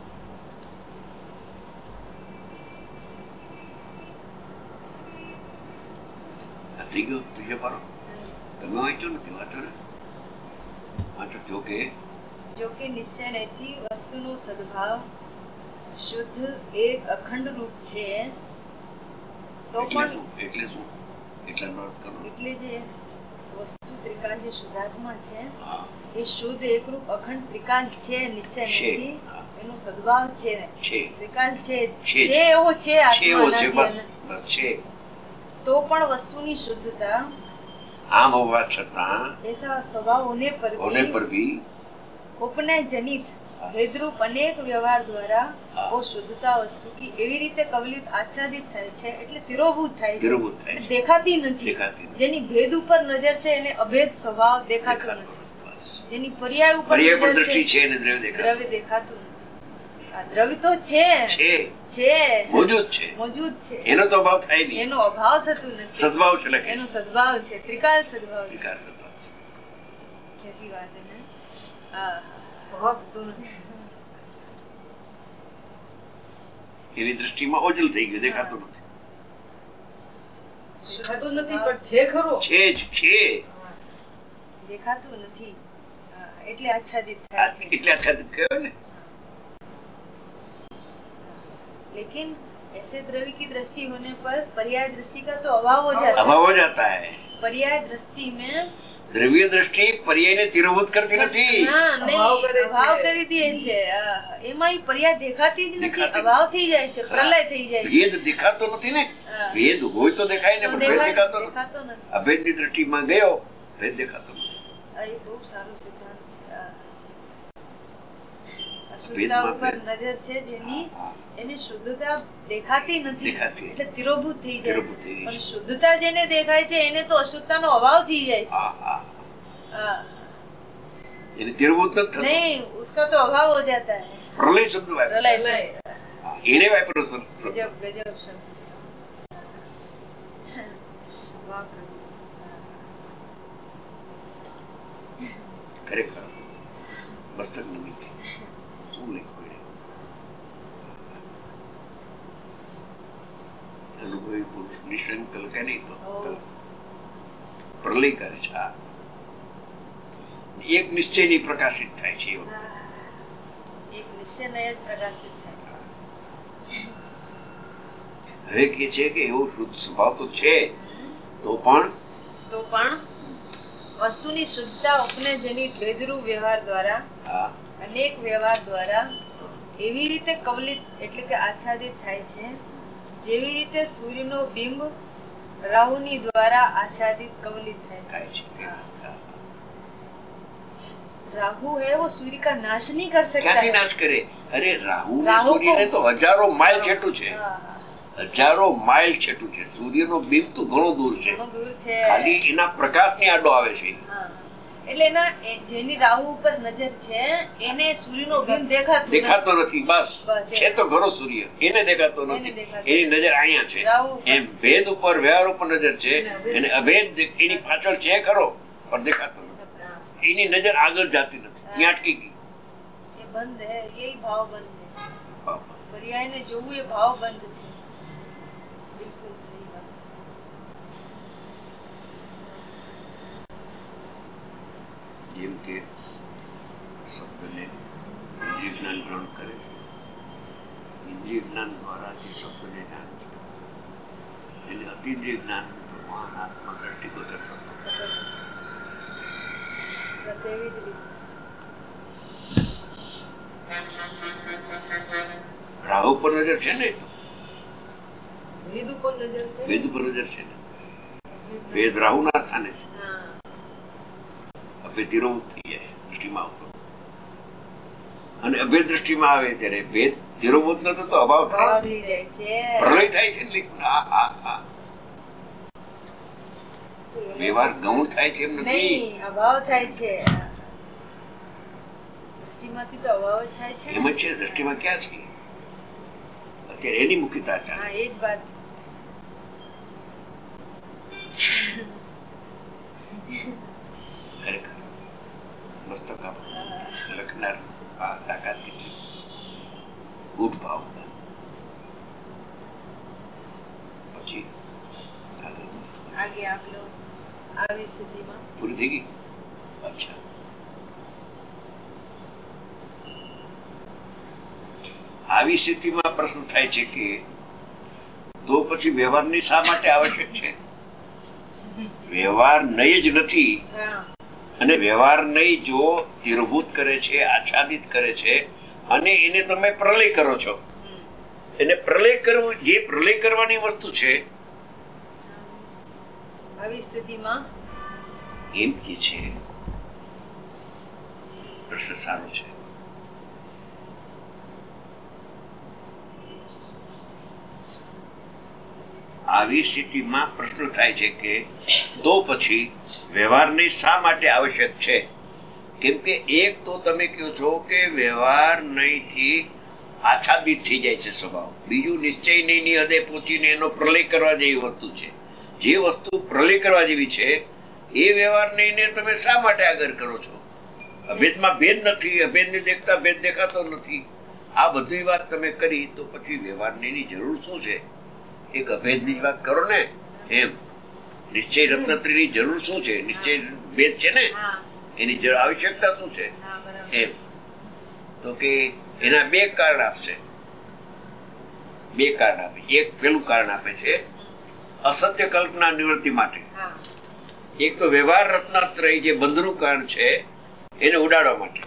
આ થઈ ગયો ત્રીજો પારો. તમે વાંચ્યો નથી, વાંચો ને વાંચો. જો કે જો કે નિશ્ચય નથી વસ્તુનો સદભાવ શુદ્ધ એક અખંડ રૂપ છે તો પણ એટલે શું એટલે જે વસ્તુ ત્રિકાળ જે શુદ્ધાત્મા છે એ શુદ્ધ એકરૂપ અખંડ ત્રિકાળ છે નિશ્ચય નથી, એનો સદભાવ છે, ત્રિકાળ છે, જે એવો છે આત્મા છે, તો પણ વસ્તુની શુદ્ધતા આમ હોવા છતાં ऐसा स्वभाव होने पर होने पर भी उपनय जनित भेदरूप अनेक व्यवहार द्वारा वो शुद्धता वस्तु की एवी રીતે કવલિત આચ્છાદિત થાય છે, એટલે તિરોભૂત થાય છે, દેખાતી નથી. જેની ભેદ ઉપર નજર છે એને અભેદ સ્વભાવ દેખાતો નથી, જેની પર્યાય ઉપર દ્રષ્ટિ છે એને દ્રવ્ય દેખાતું નથી. આ દ્રવ્ય તો છે છે મોજૂદ છે મોજૂદ છે, એનો તો અભાવ થાય નહીં, એનો અભાવ થતું નથી, સદભાવ છે, એનો સદભાવ છે, ત્રિકાળ સદભાવ છે. કેસી વાત હે ને? હા, અભાવ થતો નથી, એની દ્રષ્ટિમાં ઓજલ થઈ ગયું, દેખાતું નથી, દેખાતું નથી પણ છે ખરો, છે જ છે, દેખાતું નથી એટલે આચ્છાદિત થાય છે, એટલે આચ્છાદિત કહેવાય ને. लेकिन ऐसे द्रव्य की दृष्टि होने पर पर्याय दृष्टि का तो अभाव हो जाता है, अभाव हो जाता है. पर्याय दृष्टि में દ્રવ્ય દ્રષ્ટિ પર્યાયને તિરોભૂત કરતી નથી, અભાવ કરી દે છે, એમાં પર્યાય દેખાતી જ નથી, અભાવ થઈ જાય છે, પ્રલય થઈ જાય છે. ભેદ દેખાતો નથી ને, ભેદ હોય તો દેખાય ને, પણ ભેદ દેખાતો નથી. અભેદની દ્રષ્ટિમાં ગયો, ભેદ દેખાતો નથી. આ એક બહુ સારું સિદ્ધાંત છે. અશુદ્ધતા ઉપર નજર છે જેની, એની શુદ્ધતા દેખાતી નથી, એટલે તિરોભૂત થઈ જાય છે, પણ શુદ્ધતા જેને દેખાય છે એને તો અશુદ્ધતાનો અભાવ થઈ જાય છે. એને તિરોભૂત નથી, નહીં, उसका तो अभाव हो जाता है. પ્રલય શબ્દ પ્રલય એને વાપરો શબ્દ, ગજબ ગજબ શબ્દ છે. ખરેખર મસ્તક નિમિત્તે શું લખ્યું, અનુભવી પુરુષ નિશંકલ કે નહીં તો પ્રલય કરે છે, એક નિશ્ચયની પ્રકાશિત થાય છે, એક નિશ્ચય જ પ્રકાશિત થાય છે. હવે કે છે કે એવો શુદ્ધ સ્વભાવ તો છે, તો પણ તો પણ વસ્તુની શુદ્ધતા ઉપને જનિત ભેદરૂપ વ્યવહાર દ્વારા, અનેક વ્યવહાર દ્વારા એવી રીતે કવલિત એટલે કે આચ્છાદિત થાય છે, જેવી રીતે સૂર્યનો બિંબ રાહુની દ્વારા આચ્છાદિત કવલિત થાય છે. राहु है वो सूर्य का नाश नहीं कर सकता. ક્યાંથી નાશ કરે? અરે રાહુ સૂર્યને તો હજારો માઇલ છેટું છે, હજારો માઇલ છેટું છે, સૂર્યનો બિંબ તો ઘણો દૂર છે, ખાલી એના પ્રકાશની આડો આવે છે. એટલે એના જેની રાહુ ઉપર નજર છે એને સૂર્યનો બિંબ દેખાતો દેખાતો નથી, બસ છે તો ઘણો સૂર્ય, એને દેખાતો નથી, એની નજર અહીંયા છે. એમ ભેદ ઉપર વ્યવહાર ઉપર નજર છે, એને અભેદ એની પાછળ છે ખરો પણ દેખાતો નથી, એની નજર આગળ જાતી નથી, ત્યાં અટકી ગઈ. એ બંધ હે, એ ભાવ બંધ હે, પર્યાયને જોવું એ ભાવ બંધ છે. બિલકુલ સહી વાત. જેમ કે શબ્દને ઇન્દ્રિય જ્ઞાન ગ્રહણ કરે છે, ઇન્દ્રિય જ્ઞાન દ્વારા જે શબ્દને જાણે છે એને અતિન્દ્રિય જ્ઞાન ભગવાન આત્મા દ્રષ્ટિગોચર થતો. રાહુ પર નજર છે ને, વેદ ઉપર નજર છે, વેદ ઉપર નજર છે ને, વેદ રાહુ ના સ્થાને છે, અભેદ તિરોભૂત થઈ જાય દૃષ્ટિમાં આવતો, અને અભેદ દ્રષ્ટિમાં આવે ત્યારે ભેદ તિરોભૂત ન થતો અભાવ થાય, પ્રલય થાય છે. વ્યવહાર ગૌણ થાય છે એમ નથી, અભાવ થાય છે, દ્રષ્ટિમાંથી તો અભાવ થાય છે, એમ જ છે. દ્રષ્ટિમાં ક્યાં છે અત્યારે એની મુખ્યતા છે. હા, એ જ વાત. ખરેખર મસ્તક લખનાર આ તાકાત કેટલી ગૂઢ ભાવ. પછી આગે આપલો આવી સ્થિતિમાં પૂરી થઈ ગઈ. અચ્છા, આવી સ્થિતિમાં પ્રશ્ન થાય છે કે તો પછી વ્યવહારની શા માટે આવશ્યક છે? વ્યવહાર નહીં જ નથી, અને વ્યવહાર નહીં જો તિરોભૂત કરે છે, આચ્છાદિત કરે છે, અને એને તમે પ્રલય કરો છો. એને પ્રલય કરવું, જે પ્રલય કરવાની વસ્તુ છે આવી સ્થિતિમાં એમ કે છે. પ્રશ્ન સારો છે. આવી સ્થિતિમાં પ્રશ્ન થાય છે કે તો પછી વ્યવહારની શા માટે આવશ્યક છે? કેમ કે એક તો તમે કહો છો કે વ્યવહાર નહીંથી આચ્છાદિત થઈ જાય છે સ્વભાવ. બીજું નિશ્ચય નહીંની હદે પહોંચીને એનો પ્રલય કરવા જેવી વસ્તુ છે. જે વસ્તુ પ્રલય કરવા જેવી છે એ વ્યવહાર નહીંને તમે શા માટે આગળ કરો છો? અભેદમાં ભેદ નથી, અભેદને દેખતા ભેદ દેખાતો નથી. આ બધી વાત તમે કરી તો પછી વ્યવહાર નહીંની જરૂર શું છે? એક અભેદની વાત કરો ને. એમ નિશ્ચય રત્નત્રીની જરૂર શું છે? નિશ્ચય ભેદ છે ને, એની આવશ્યકતા શું છે? એમ તો કે એના બે કારણ આપશે. બે કારણ આપે. એક પેલું કારણ આપે છે અસત્ય કલ્પના નિવૃત્તિ માટે. એક તો વ્યવહાર રત્નત્રય જે બંધનું કારણ છે એને ઉડાડવા માટે.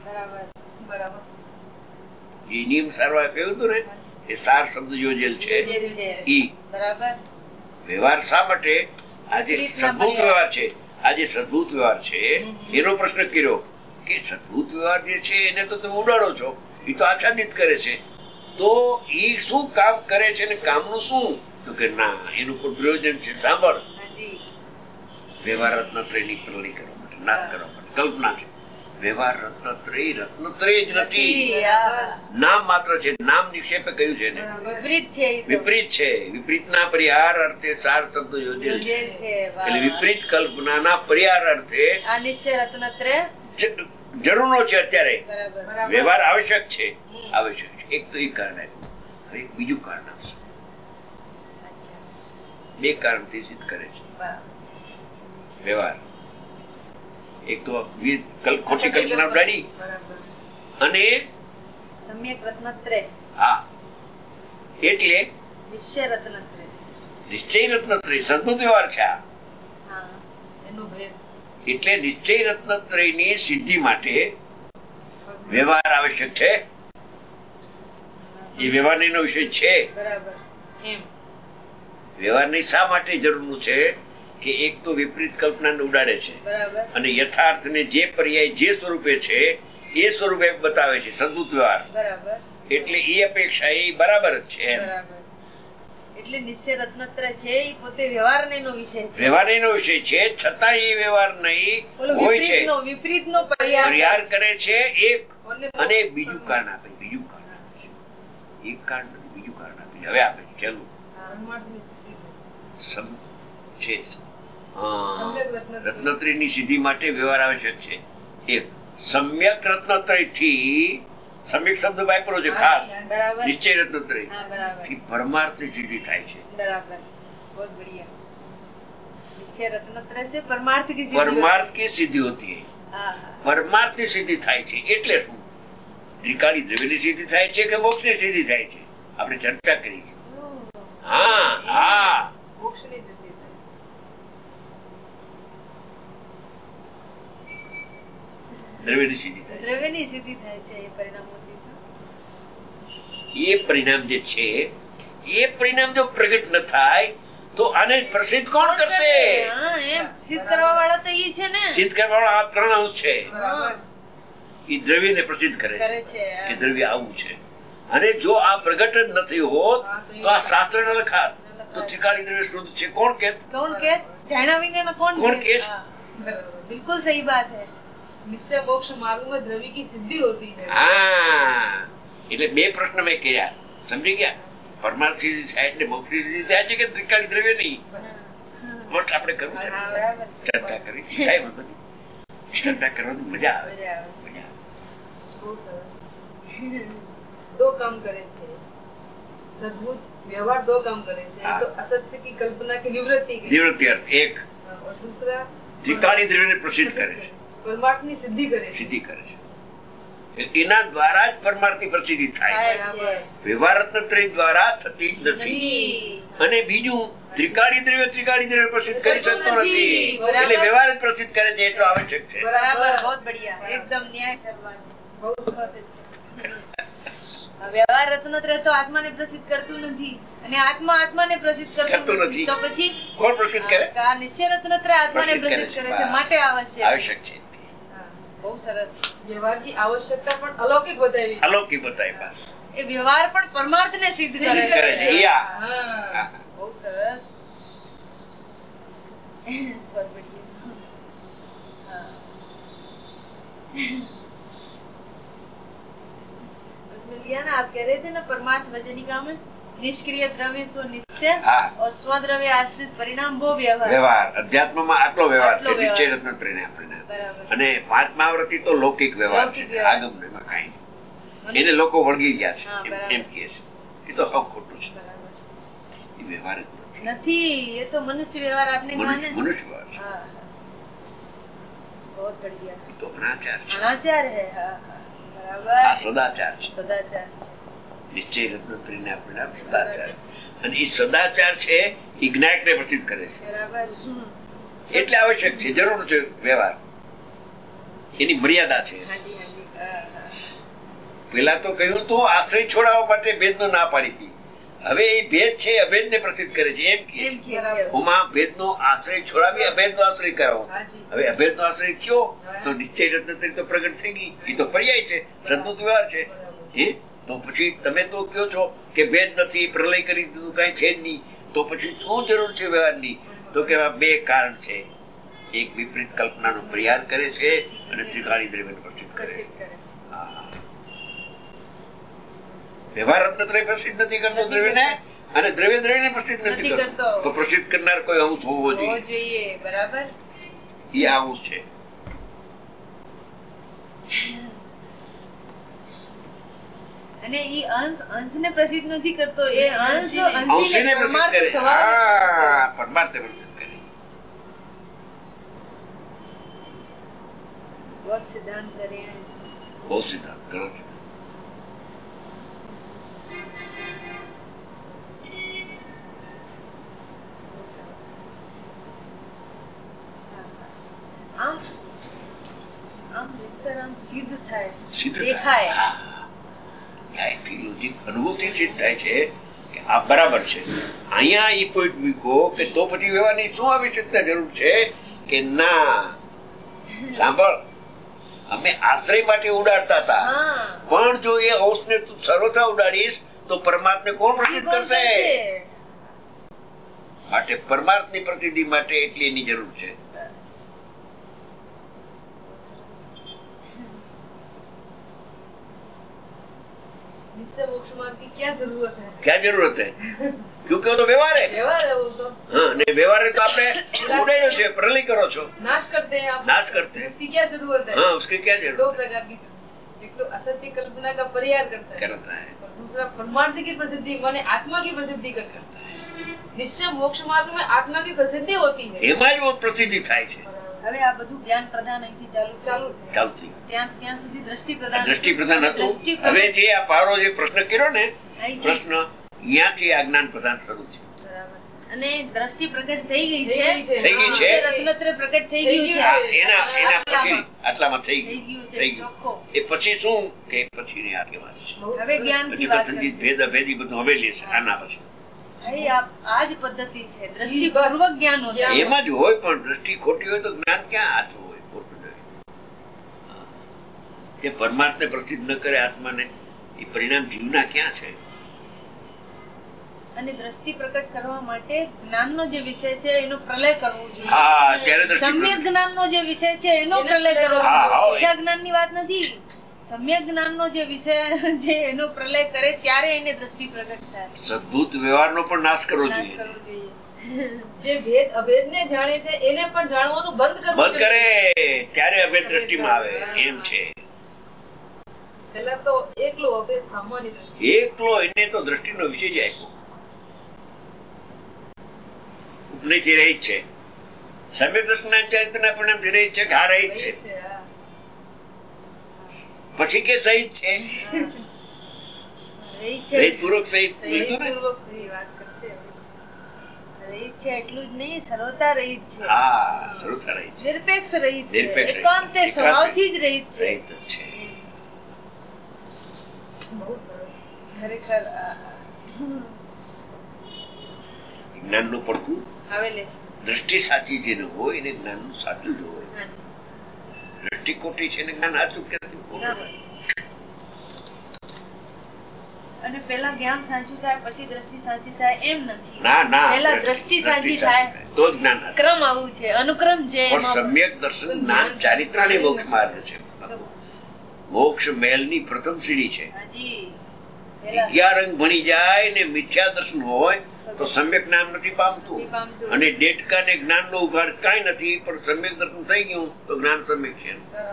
એ નિયમ સારવાર કહ્યું હતું ને, એ સાર શબ્દ યોજેલ છે. ઈ વ્યવહાર શા માટે? આજે સદભૂત વ્યવહાર છે, આજે સદભૂત વ્યવહાર છે એનો પ્રશ્ન કર્યો કે સદભૂત વ્યવહાર જે છે એને તો તમે ઉડાડો છો, એ તો આચ્છાદિત કરે છે. તો એ શું કામ કરે છે ને કામનું શું? તો કે ના, એનું કોઈ પ્રયોજન છે. સાંભળ, વ્યવહાર રત્નત્રયની પ્રલય કરવા માટે, નાશ કરવા માટે કલ્પના છે. વ્યવહાર રત્નત્રય રત્નત્રય જ નથી, નામ માત્ર છે. નામ નિક્ષેપે કહ્યું છે ને વિપરીત છે. વિપરીતના પરિહાર અર્થે ચાર શબ્દ યોજેલ છે. એટલે વિપરીત કલ્પનાના પરિહાર અર્થે આ નિશ્ચય રત્નત્રય જરૂરનો છે. અત્યારે વ્યવહાર આવશ્યક છે. આવશ્યક છે. એક તો એ કારણ આપ્યું. હવે એક બીજું કારણ આપશે. બે કારણથી સિદ્ધ કરે છે વ્યવહાર. એક તો ખોટી કલ્પના ઉડાડી અને સમ્યક રત્નત્રય. હા, એટલે નિશ્ચય રત્નત્રય. નિશ્ચય રત્નત્રય સદબુદ્ધ વ્યવહાર છે. એટલે નિશ્ચય રત્નત્રયની સિદ્ધિ માટે વ્યવહાર આવશ્યક છે. એ વ્યવહારનો વિષય છે. વ્યવહારની શા માટે જરૂરનું છે? કે એક તો વિપરીત કલ્પનાને ઉડાડે છે અને યથાર્થને જે પર્યાય જે સ્વરૂપે છે એ સ્વરૂપે બતાવે છે. સદબુદ્ધ વ્યવહાર એટલે એ અપેક્ષા એ બરાબર જ છે. એટલે નિશ્ચય રત્નત્રય છે એ પોતે વ્યવહારનો વિષય છે. વ્યવહારનો વિષય છે, છતાં એ વ્યવહાર નહીં હોય છે. વિપરીતનો પરિહાર કરે છે એક, અને બીજું કારણ આપે. બીજું કારણ આપે છે. એક કારણ નથી, બીજું કારણ આપે. હવે આપે ચાલુ છે. રત્નત્રયની સિદ્ધિ માટે વ્યવહાર આવશ્યક છે. એક સમ્યક રત્નત્રય થી, સમ્યક શબ્દ વાપરો છે ખાસ, નિશ્ચય રત્નત્રય થી પરમાર્થની સિદ્ધિ થાય છે. परमार्थ की सिद्धि होती है. परमार्थ की सिद्धि થાય છે. એટલે શું? ત્રિકાળી દ્રવ્યની સિદ્ધિ થાય છે કે મોક્ષની સિદ્ધિ થાય છે? આપણે ચર્ચા કરી છે. હા હા, મોક્ષની સિદ્ધિ દ્રવ્યની સિદ્ધિ થાય. દ્રવ્યની સિદ્ધિ થાય છે. એ પરિણામોથી એ પરિણામ જે છે એ પરિણામ જો પ્રગટ ન થાય તો આને પ્રસિદ્ધ કોણ કરશે? સિદ્ધ કરવા વાળા તો ઈ છે ને. સિદ્ધ કરવા વાળા આ ત્રણ અંશ છે. એ દ્રવ્યને પ્રસિદ્ધ કરે છે. એ દ્રવ્ય આવું છે. અને જો આ પ્રગટ જ નથી હોત તો આ શાસ્ત્ર ન લખાત. તો ત્રિકાળી દ્રવ્ય શુદ્ધ છે. કોણ કે? કોણ કે? જાણ્યા વિના કોણ કોણ કે? बिल्कुल सही बात है. निश्चय मोक्ष मार्ग में द्रव्य की सिद्धि होती है. हाँ, એટલે બે પ્રશ્ન મેં કર્યા. સમજી ગયા? પરમાર્થ સિદ્ધિ થાય એટલે મોક્ષ સિદ્ધિ થાય છે કે ત્રિકાળી દ્રવ્ય નહીં? મોક્ષ આપણે કરવું છે. ચર્ચા કરી કઈ વાંધો નહીં. ચર્ચા કરવાની મજા આવે. મજા આવે. दो काम करे छे. सद्भुत व्यवहार दो काम करे छे. एक तो असत्य की कल्पना की निवृत्ति की निवृत्ति अर्थ एक, और दूसरा त्रिकाળી દ્રવ્યને પ્રસિદ્ધ કરે છે. પરમાર્થની સિદ્ધિ કરે છે. સિદ્ધિ કરે છે. એના દ્વારા જ પરમાર્થની પ્રસિદ્ધિ થાય. વ્યવહાર રત્નત્રય દ્વારા થતી જ નથી. અને બીજું ત્રિકાળી દ્રવ્ય ત્રિકાળી દ્રવ્ય પ્રસિદ્ધ કરી શકતો નથી, એટલે વ્યવહાર જ પ્રસિદ્ધ કરે છે એટલું આવશ્યક છે. વ્યવહાર રત્નત્રય તો આત્માને પ્રસિદ્ધ કરતું નથી અને આત્મા આત્માને પ્રસિદ્ધ કરતું નથી, તો પછી કોણ પ્રસિદ્ધ કરે? આ નિશ્ચય રત્નત્રય આત્માને પ્રસિદ્ધ કરે છે, માટે આવશ્યક આવશ્યક છે. બહુ સરસ. વ્યવહારની આવશ્યકતા પણ અલૌકિક બતાવી. અલૌકિક બતાવી. એ વ્યવહાર પણ પરમાર્થને સિદ્ધ કરે છે. બહુ સરસ. आप कह रहे थे ना परमार्थ वजनिका में निष्क्रिय द्रव्य स्व निश्चय और स्वद्रव्य आश्रित परिणाम वो व्यवहार. व्यवहार अध्यात्मમાં આટલો વ્યવહાર છે, નિશ્ચય રત્ન પરિણામ. અને પાંચમા વ્રતિ તો લૌકિક વ્યવહાર છે, આગમમાં કાંઈ નહીં. એને લોકો વળગી ગયા છે એમ કહે છે. એ તો હક ખોટું છે. એ વ્યવહાર નથી, એ તો મનુષ્ય વ્યવહાર આપને મનુષ્ય વ્યવહાર છે. बहुत बढ़िया. એ તો અનાચાર છે. અનાચાર है. બરાબર. આ સદાચાર છે. સદાચાર છે. નિશ્ચય રત્ન પરિણામ પરિણામ સદાચાર. અને એ સદાચાર છે એ જ્ઞાનને પ્રસિદ્ધ કરે છે. બરાબર. એટલે આવશ્યક છે, જરૂર છે વ્યવહાર. એની મર્યાદા છે. પેલા તો કહ્યું તો આશ્રય છોડાવવા માટે ભેદ નો ના પાડી હતી. હવે એ ભેદ છે અભેદ ને પ્રસિદ્ધ કરે છે એમ કે હુમાં ભેદ નો આશ્રય છોડાવી અભેદ નો આશ્રય કરાવો. હવે અભેદ નો આશ્રય થયો તો નિશ્ચય રત્ન તો પ્રગટ થઈ ગઈ. એ તો પર્યાય છે, સદભૂત વ્યવહાર છે. હે તો પછી તમે તો કહો છો કે ભેદ નથી, પ્રલય કરી દીધું, કઈ છે જ નહીં, તો પછી શું જરૂર છે વ્યવહારની? તો કે બે કારણ છે. એક વિપરીત કલ્પનાનો પરિહાર કરે છે અને ત્રિકાળી દ્રવ્યને પ્રસિદ્ધ કરે છે. વ્યવહાર રત્નત્રય પ્રસિદ્ધ નથી કરતો દ્રવ્યને, અને દ્રવ્ય દ્રવ્યને પ્રસિદ્ધ નથી કરતો. તો પ્રસિદ્ધ કરનાર કોઈ અંશ હોવો જોઈએ. બરાબર. એ આવું છે. અને એ અંશ અંશને પ્રસિદ્ધ નથી કરતો, એ અંશ અંશને પ્રસિદ્ધ કરે. હા, પરમાર્થને પ્રસિદ્ધ કરે. बहुत सिद्धांत करे हैं. बहुत सिद्धांत करो. આમ આમ વિસ્તરણ સિદ્ધ થાય, દેખાય. ન્યાયથી લોજિક અનુભવથી સિદ્ધ થાય છે કે આ બરાબર છે. અહીંયા એ પોઈન્ટ મૂકો કે તો પછી વ્યવહારની શું આવશ્યકતા જરૂર છે? કે ના, સાંભળ, અમે આશ્રય માટે ઉડાડતા હતા, પણ જો એ અંશને તું સર્વથા ઉડાડીશ તો પરમાર્થને કોણ પ્રસિદ્ધ કરશે? માટે પરમાર્થની પ્રસિદ્ધિ માટે એટલી એની જરૂર છે. मोक्ष मार्ग की क्या जरूरत है? क्या जरूरत है? क्योंकि वो तो व्यवहार है. व्यवहार है वो तो. हाँ, नहीं व्यवहार है तो आपने उड़ाड़ो छे, प्रलय करो छो, नाश करते हैं आप. नाश करते हैं. उसकी क्या जरूरत है? हाँ, उसकी क्या जरूरत? दो प्रकार की. एक तो असत्य कल्पना का परिहार करता है. करता है. और दूसरा परमार्थ की प्रसिद्धि माने आत्मा की प्रसिद्धि करता है. निश्चय मोक्ष मार्ग में आत्मा की प्रसिद्धि होती है. एમાં જ वो प्रसिद्धि થાય છે. હવે આ બધું જ્ઞાન પ્રદાન અહીંથી ચાલુ ચાલુ ચાલુ થઈ ત્યાં ત્યાં સુધી દ્રષ્ટિ પ્રદાન દ્રષ્ટિ પ્રદાન હતું. હવે જે આ પારો જે પ્રશ્ન કર્યો ને પ્રશ્ન અહીંયાથી આ જ્ઞાન પ્રદાન શરૂ છે. અને દ્રષ્ટિ પ્રગટ થઈ ગઈ છે, થઈ ગઈ છે, રત્નત્રય પ્રગટ થઈ ગયું છે. એના એના પછી આટલામાં થઈ થઈ ગયું ગયું છે ચોખ્ખો. એ પછી શું કે પછીની આગેવાની છે. હવે જ્ઞાનથી પછી વાત પતંગી ભેદ અભેદી બધું હવે લેશે આના પછી. આ જ પદ્ધતિ છે, દ્રષ્ટિપૂર્વક જ્ઞાન હોય. એમાં જ હોય, પણ દ્રષ્ટિ ખોટી હોય તો જ્ઞાન ક્યાં સાચું હોય? ખોટું નહીં. જે પરમાર્થને પ્રસિદ્ધ ન કરે આત્માને, એ પરિણામ જીવના ક્યાં છે? અને દ્રષ્ટિ પ્રકટ કરવા માટે જ્ઞાનનો જે વિષય છે એનો પ્રલય કરવો જોઈએ. હા, ત્યારે દ્રષ્ટિ સમ્યક જ્ઞાનનો જે વિષય છે એનો પ્રલય કરવો જોઈએ. મિથ્યા જ્ઞાનની વાત નથી. સમ્યક જ્ઞાનનો જે વિષય છે એનો પ્રલય કરે ત્યારે એને દ્રષ્ટિ પ્રગટ થાય. સદભૂત વ્યવહારનો પણ નાશ કરવો નાશ જોઈએ. કરવો જોઈએ. જે ભેદ અભેદ ને જાણે છે એને પણ જાણવાનું બંધ કરવું બંધ કરે ત્યારે અભેદ દ્રષ્ટિમાં આવે એમ છે. પહેલા તો એકલો અભેદ સામાન્ય દ્રષ્ટિ, એકલો એને તો દ્રષ્ટિનો વિષય જ આપ્યો. ઉપનયથી રહી છે, સમ્યક દર્શનના ચરિત્રના પરિણામથી રહી છે, ઘા રહી છે. પછી કે સહિત છે, રહિત પૂર્વક સહિત વાત કરશે. રહિત છે એટલું જ નહીં, સર્વતા રહિત છે. હા, સર્વતા રહિત છે, નિરપેક્ષ રહિત છે, એકાંતે સ્વભાવથી જ રહિત છે. બહુ સરસ. ખરેખર જ્ઞાન નું પડતું દ્રષ્ટિ સાચી જેને હોય એને જ્ઞાન નું સાચું જ હોય. દ્રષ્ટિ ખોટી છે ને જ્ઞાન સાચું ક્યાંથી હોય? અને પેલા જ્ઞાન સાચું થાય પછી દ્રષ્ટિ સાચી થાય એમ નથી. ના ના, પેલા દ્રષ્ટિ સાચી થાય તો જ્ઞાન. ક્રમ આવું છે, અનુક્રમ છે. સમ્યક દર્શન જ્ઞાન ચારિત્રાની મોક્ષ માર્ગ છે. મોક્ષ મહેલ ની પ્રથમ સીડી છે. અગિયાર અંગ ભણી જાય ને મિથ્યા દર્શન હોય તો સમ્યક જ્ઞાન નથી પામતું. અને ડેટકા ને જ્ઞાન નો ઉઘાડ કઈ નથી, પણ સમ્યક દર્શન થઈ ગયું તો જ્ઞાન સમ્યક છે.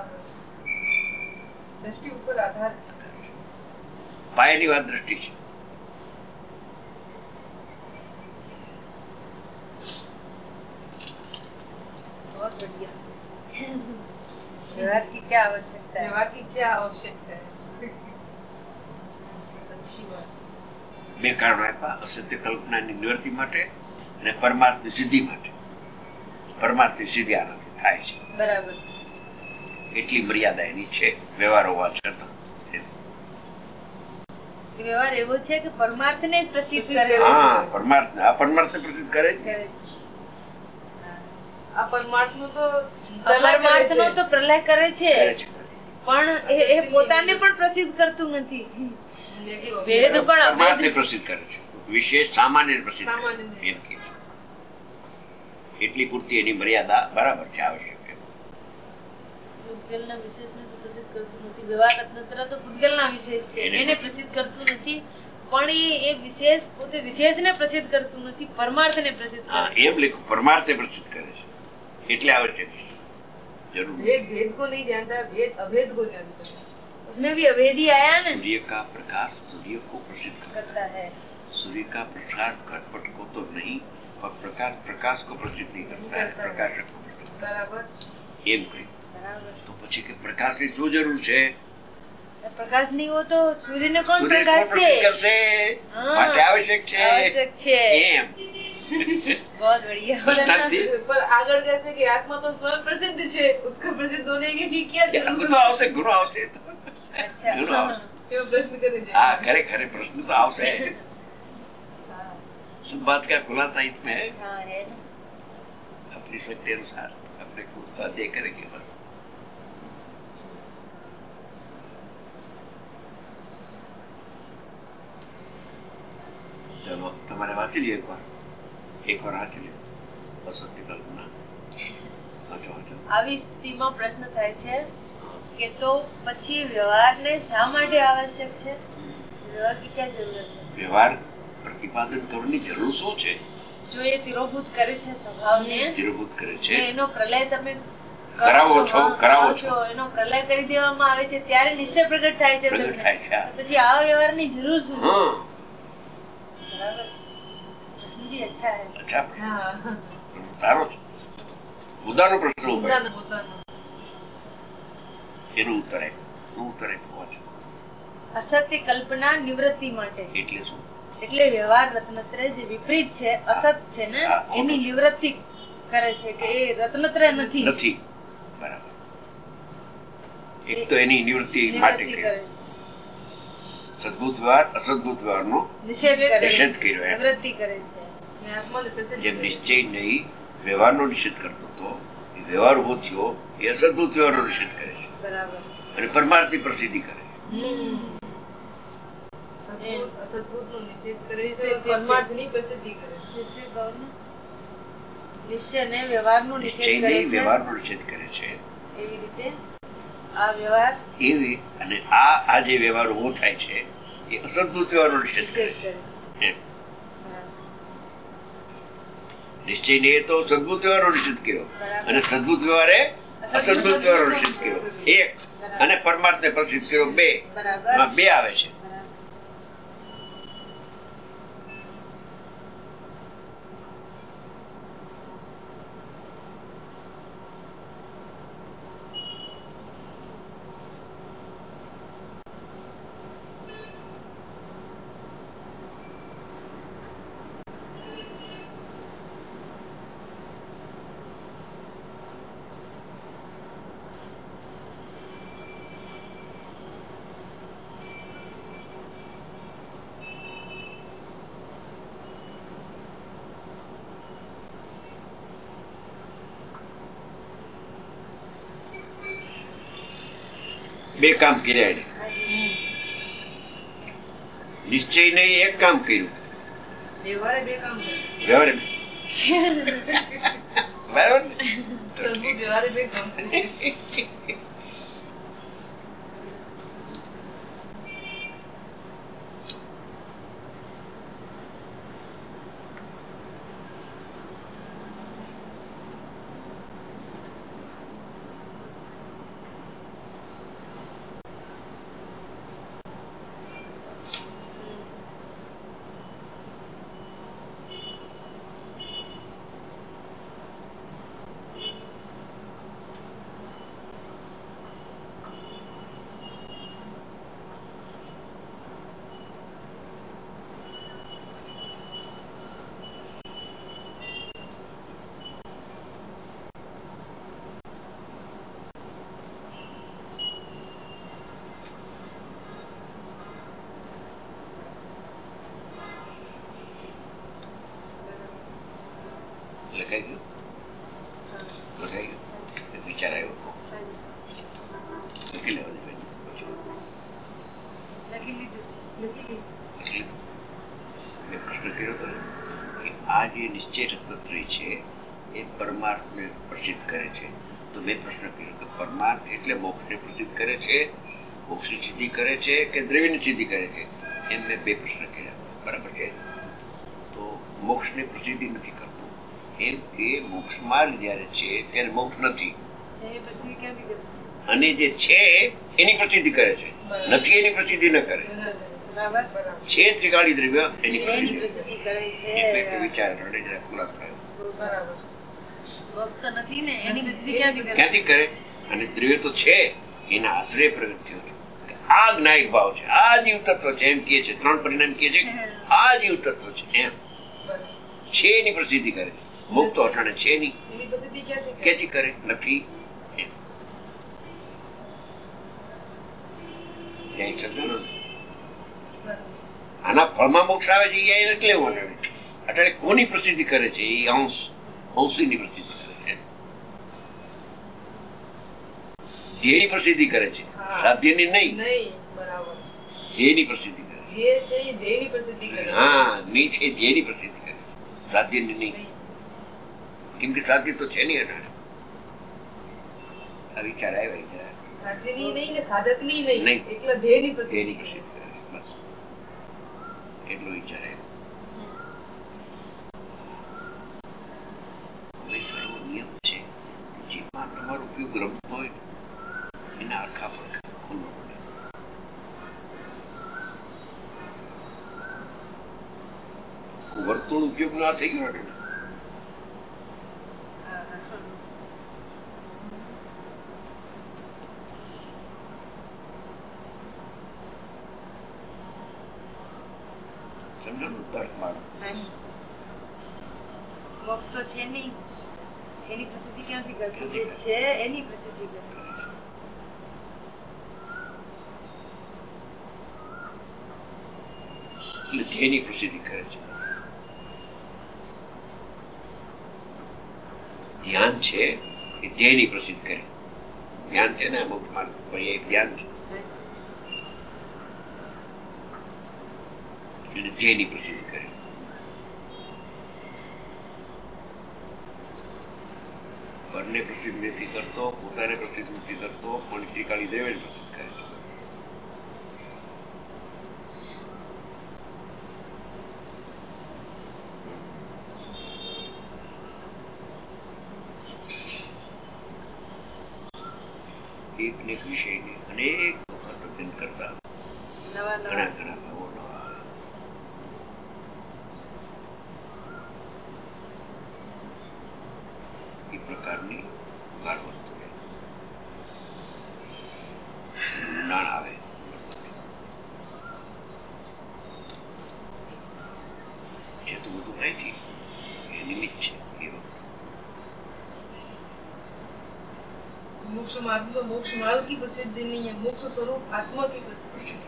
દ્રષ્ટિ ઉપર આધાર છે, પાયાની વાત દ્રષ્ટિ છે. व्यवहार की क्या आवश्यकता है? व्यवहार की क्या आवश्यकता है? બે કારણો આપ્યા, અસત્ય કલ્પનાની નિવૃત્તિ માટે અને પરમાર્થની સિદ્ધિ માટે. પરમાર્થની સિદ્ધિ આનાથી થાય છે. બરાબર. એટલી મર્યાદા એની છે વ્યવહાર હોવા છતાં. વ્યવહાર એવો છે કે પરમાર્થને જ પ્રસિદ્ધ કરે છે. હા, પરમાર્થ આ પરમાર્થને પ્રસિદ્ધ કરે છે. આ પરમાર્થનો તો પરમાર્થનો તો પ્રલય કરે છે, પણ એ પોતાને પણ પ્રસિદ્ધ કરતું નથી. ભેદ પણ પરમાર્થને પ્રસિદ્ધ કરે છે, વિશેષ સામાન્ય પ્રસિદ્ધ કરે છે. એટલી પૂરતી એની મર્યાદા બરાબર છે, આવશ્યક છે. પૂતગલના વિશેષને તો પ્રસિદ્ધ કરતું નથી. વ્યવહાર રત્નત્ર તો પૂતગલના વિશેષ છે, એને પ્રસિદ્ધ કરતું નથી. પણ એ વિશેષ પોતે વિશેષને પ્રસિદ્ધ કરતું નથી, પરમાર્થને પ્રસિદ્ધ કરે છે. એમ લખ્યું, પરમાર્થને પ્રસિદ્ધ કરે છે એટલે આવશ્યક છે. जरूर भेद भेद को नहीं जानता, भेद अभेद को जानता है. उसमें भी अभेदी आया ना. सूर्य का प्रकाश सूर्य को प्रसिद्ध करता है. सूर्य का प्रसाद घटपट को तो नहीं, पर प्रकाश प्रकाश को प्रसिद्ध नहीं करता है, प्रकाशक को प्रसिद्ध. बराबर. एम कही. बराबर. तो પછી કે પ્રકાશની શું જરૂર છે? પ્રકાશ નહીં હો તો સૂર્યને કોણ પ્રકાશ કરશે? માટે આવશ્યક છે. આવશ્યક છે. એમ. बहुत बढ़िया. पर आगे कहते कि आत्मा तो स्वयं प्रसिद्ध है, उसका प्रसिद्ध होने की भी क्या जरूरत? तो आवश्यक गुण आवश्यक. अच्छा. क्यों प्रश्न करे? हाँ, करे करे प्रश्न तो आवश्यक. सब बात का खुलासा इसमें है. हाँ है ना. अपनी शक्ति अनुसार अपने को दे करेंगे बस. चलो तुम्हारे वांची लिए एक बार एक વાર વાંચી લ્યો. અસત્ય કલ્પના. વાંચો વાંચો. આવી સ્થિતિમાં પ્રશ્ન થાય છે કે તો પછી વ્યવહારને શા માટે આવશ્યક છે? વ્યવહાર की क्या जरूरत है? વ્યવહાર પ્રતિપાદન કરવાની જરૂર શું છે? જો એ તિરોભૂત કરે છે સ્વભાવને, તિરોભૂત કરે છે, એનો પ્રલય તમે કરાવો છો, કરાવો છો, એનો પ્રલય કરી દેવામાં આવે છે ત્યારે નિશ્ચય પ્રગટ થાય છે. પ્રગટ થાય છે. પછી આ વ્યવહારની જરૂર શું છે? બરાબર. भी अच्छा है. अच्छा. हाँ. સારો છે. મુદ્દાનો પ્રશ્ન ઉભો. એનો ઉત્તર એ શું ઉત્તર એ પહોંચો. અસત્ય કલ્પના નિવૃત્તિ માટે. એટલે શું? એટલે વ્યવહાર રત્નત્ર જે વિપરીત છે, અસત છે ને, એની નિવૃત્તિ કરે છે કે એ રત્નત્ર નથી. નથી. બરાબર. એક તો એની નિવૃત્તિ માટે કરે છે. સદભૂત વ્યવહાર અસદભૂત વ્યવહારનો નિષેધ કરે છે, નિષેધ કર્યો, નિવૃત્તિ કરે છે. જેમ નિશ્ચય નહીં વ્યવહારનો નિષેધ કરતો હતો, એ વ્યવહાર ઉભો થયો એ અસદભૂત વ્યવહારનો નિષેધ કરે છે. બરાબર. અને પરમાર્થની પ્રસિદ્ધિ કરે છે. અસદભૂતનો નિષેધ કરે છે, પરમાર્થની પ્રસિદ્ધિ કરે છે. નિશ્ચયને વ્યવહારનો નિષેધ કરે છે. વ્યવહારનો નિષેધ કરે છે. એવી રીતે આ વ્યવહાર એવી અને આ આ જે વ્યવહાર ઉભો થાય છે એ અસદભૂત વ્યવહારનો નિષેધ કરે છે. નિશ્ચય ને તો સદભૂત વ્યવહારનો નિષેધ કર્યો અને સદભૂત વ્યવહારે અસદભૂત વ્યવહારનો નિષેધ કર્યો એક, અને પરમાર્થને પ્રસિદ્ધ કર્યો બે. બે આવે છે. બે કામ કર્યા એને. નિશ્ચય નહીં એક કામ કર્યું. વ્યવહારે બે કામ વ્યવહારે બરાબર ને? વ્યવહારે બે કામ લખાઈ ગયું? લખાઈ ગયું? વિચાર આવ્યો? લખી લેવાનું. મેં પ્રશ્ન કર્યો હતો કે આ જે નિશ્ચય રત્નત્રય છે એ પરમાર્થને પ્રસિદ્ધ કરે છે. તો મેં પ્રશ્ન કર્યો કે પરમાર્થ એટલે મોક્ષને પ્રસિદ્ધ કરે છે, મોક્ષની સિદ્ધિ કરે છે કે દ્રવ્યની સિદ્ધિ કરે છે? એમ મેં બે પ્રશ્ન કર્યા. બરાબર છે? તો મોક્ષને પ્રસિદ્ધિ નથી કરતું. એમ કે મોક્ષ માર્ગ જયારે છે ત્યારે મોક્ષ નથી, અને જે છે એની પ્રસિદ્ધિ કરે છે, નથી એની પ્રસિદ્ધિ ન કરે. છે ત્રિકાળી દ્રવ્ય એની પ્રસિદ્ધિ કરે છે. એટલે વિચાર રડે જરા ખુલાસ થયો. ક્યાંથી કરે? અને દ્રવ્ય તો છે એના આશ્રય પ્રગટ થયો છે. આ જ્ઞાયક ભાવ છે, આ જીવ તત્વ છે. એમ કે છે ત્રણ પરિણામ કે છે આ જીવ તત્વ છે. એમ છે એની પ્રસિદ્ધિ કરે છે. મુક્ત અટાણે છે નહીં, ક્યાંથી કરે? નથી. આના ફળમાં મોક્ષ આવે છે એ નથી લેવાનું. અટાણે કોની પ્રસિદ્ધિ કરે છે? એ અંશ અંશની પ્રસિદ્ધિ કરે છે. ધ્યેયની પ્રસિદ્ધિ કરે છે, સાધ્યની નહીં. ધ્યેયની પ્રસિદ્ધિ કરે. હા, ની છે ધ્યેયની પ્રસિદ્ધિ કરે, સાધ્યની નહીં. કેમ કે સાધ્ય તો છે નહીં. અટાણે આ વિચાર આવ્યા સાધ્યની નહીં ને સાધકની નહીં, એટલે ધ્યેયની પ્રસિદ્ધિ કરે. બસ એટલો વિચાર આવ્યો. હવે સર્વ નિયમ છે, જેમાં તમારો ઉપયોગ રમતો હોય એના આખા પર ખુલ્લો પડે. વર્તુળ ઉપયોગ ના થઈ ગયો ને, મોક્ષ તો છે નહીં, એની પ્રસિદ્ધિ ક્યાંથી કરતું? જે છે એની પ્રસિદ્ધિ કરે. ધ્યેયની પ્રસિદ્ધિ કરે છે. ધ્યાન છે એ ધ્યેયની પ્રસિદ્ધ કરે. ધ્યાન છે ને અમુક માર્ગ એક ધ્યાન છે, એટલે ધ્યેયની પ્રસિદ્ધિ કરે. પરને પ્રસિદ્ધ નથી કરતો, પોતાને પ્રસિદ્ધ નથી કરતો, પણ ત્રિકાળી દ્રવ્યને પ્રસિદ્ધ કરે છે. એક ને એક વિષયને અનેક વખત અધ્યયન કરતા ઘણા ઘણા ભાવો નવા આવે. એ પ્રકારની ગાઢ વસ્તુ છે. ઊંડાણ આવે. એ તો બધું માહિતી એ નિમિત્ત છે. એ વખત मोक्ष मार्ग में मोक्ष मार्ग की प्रसिद्धि नहीं है, मोक्ष स्वरूप आत्मा की प्रसिद्धि.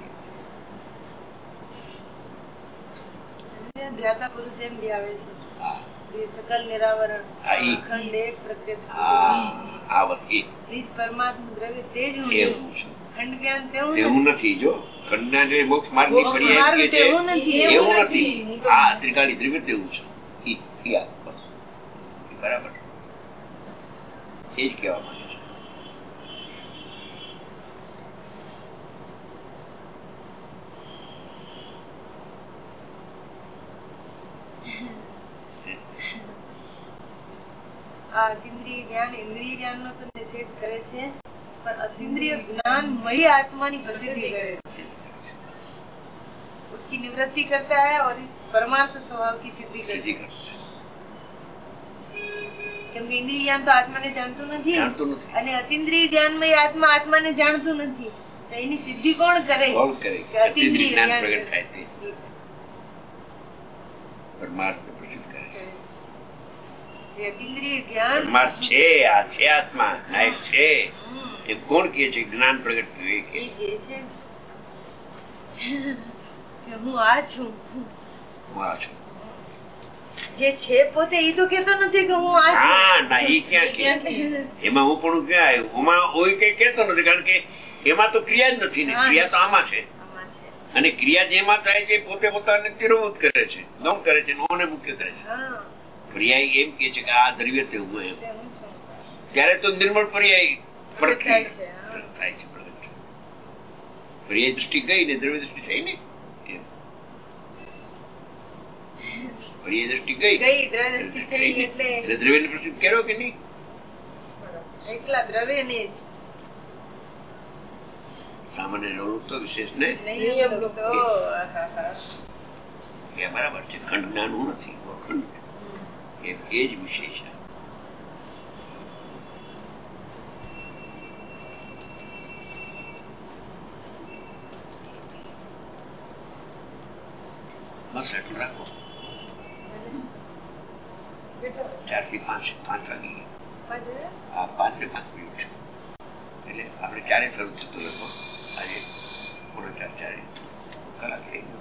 ધ્યાતા પુરુષ એમ જે આવે છે, જે સકલ નિરાવરણ અખંડ એક પ્રત્યક્ષ આ વસ્તુ નિજ પરમાત્મા દ્રવ્ય તેજ નું એવું છે. ખંડ જ્ઞાન તેવું એવું નથી. જો ખંડ જ્ઞાન એટલે મોક્ષ માર્ગ ની માર્ગ તેવું નથી. એવું નથી. આ ત્રિકાળી દ્રવ્ય તેવું છે. ઈ ઈ આ બસ બરાબર એ જ કહેવા માંગે છે. આ અતિન્દ્રિય જ્ઞાન ઇન્દ્રિય જ્ઞાન નો તો નિષેધ કરે છે, પણ અતિન્દ્રિય જ્ઞાન મય आत्मा की प्रसिद्धि करे उसकी निवृत्ति करता है और इस परमार्थ स्वभाव की सिद्धि करता है. કેમ કે ઇન્દ્રિય જ્ઞાન તો આત્માને જાણતું નથી અને અતિન્દ્રિય જ્ઞાનમય આત્મા આત્માને જાણતું નથી, તો એની સિદ્ધિ કોણ કરે? કોણ કરે? અતિન્દ્રિય જ્ઞાન પ્રગટ થાય તે પરમાર્થ પ્રસિદ્ધ કરે છે. અતિન્દ્રિય જ્ઞાન પરમાર્થ છે, આ છે આત્મા, આ એક છે એમ કોણ કહે છે? જ્ઞાન પ્રગટ થયું એ કહે છે કે હું આ છું, હું આ છું. જે છે પોતે ઈ તો કહેતો નથી કે હું આ છું. હા ના, ઈ ક્યાં કે એમાં હું પણ ક્યાં આવ્યું? હુંમાં કોઈ કઈ કહેતો નથી, કારણ કે એમાં તો ક્રિયા જ નથી ને. ક્રિયા તો આમાં છે, અને ક્રિયા જેમાં થાય છે પોતે પોતાને તિરોભૂત કરે છે, ગમ કરે છે, ઓને મુખ્ય કરે છે. પર્યાય એમ કે છે કે આ દ્રવ્ય તે હું એમ, ત્યારે તો નિર્મળ પર્યાય પ્રગટ થાય છે. પર્યાય દૃષ્ટિ ગઈ ને દ્રવ્ય દૃષ્ટિ થઈ ને, પર્યાય દૃષ્ટિ ગઈ એટલે દ્રવ્ય ને પ્રસિદ્ધ કર્યો કે નહીં? એકલા દ્રવ્ય ને જ સામાન્ય રોગ તો વિશેષ ને બરાબર છે. ખંડ જ્ઞાન હું નથી, અખંડ એ જ વિશેષ. બસ એટલું રાખો. ચાર થી પાંચ પાંચ વાગી હા પાંચ ને પાંચ મિનિટ છે, એટલે આપણે ચારે શરૂ થતું લખો. આજે પૂરો ચાર ચારે કલાક થઈ ગયો.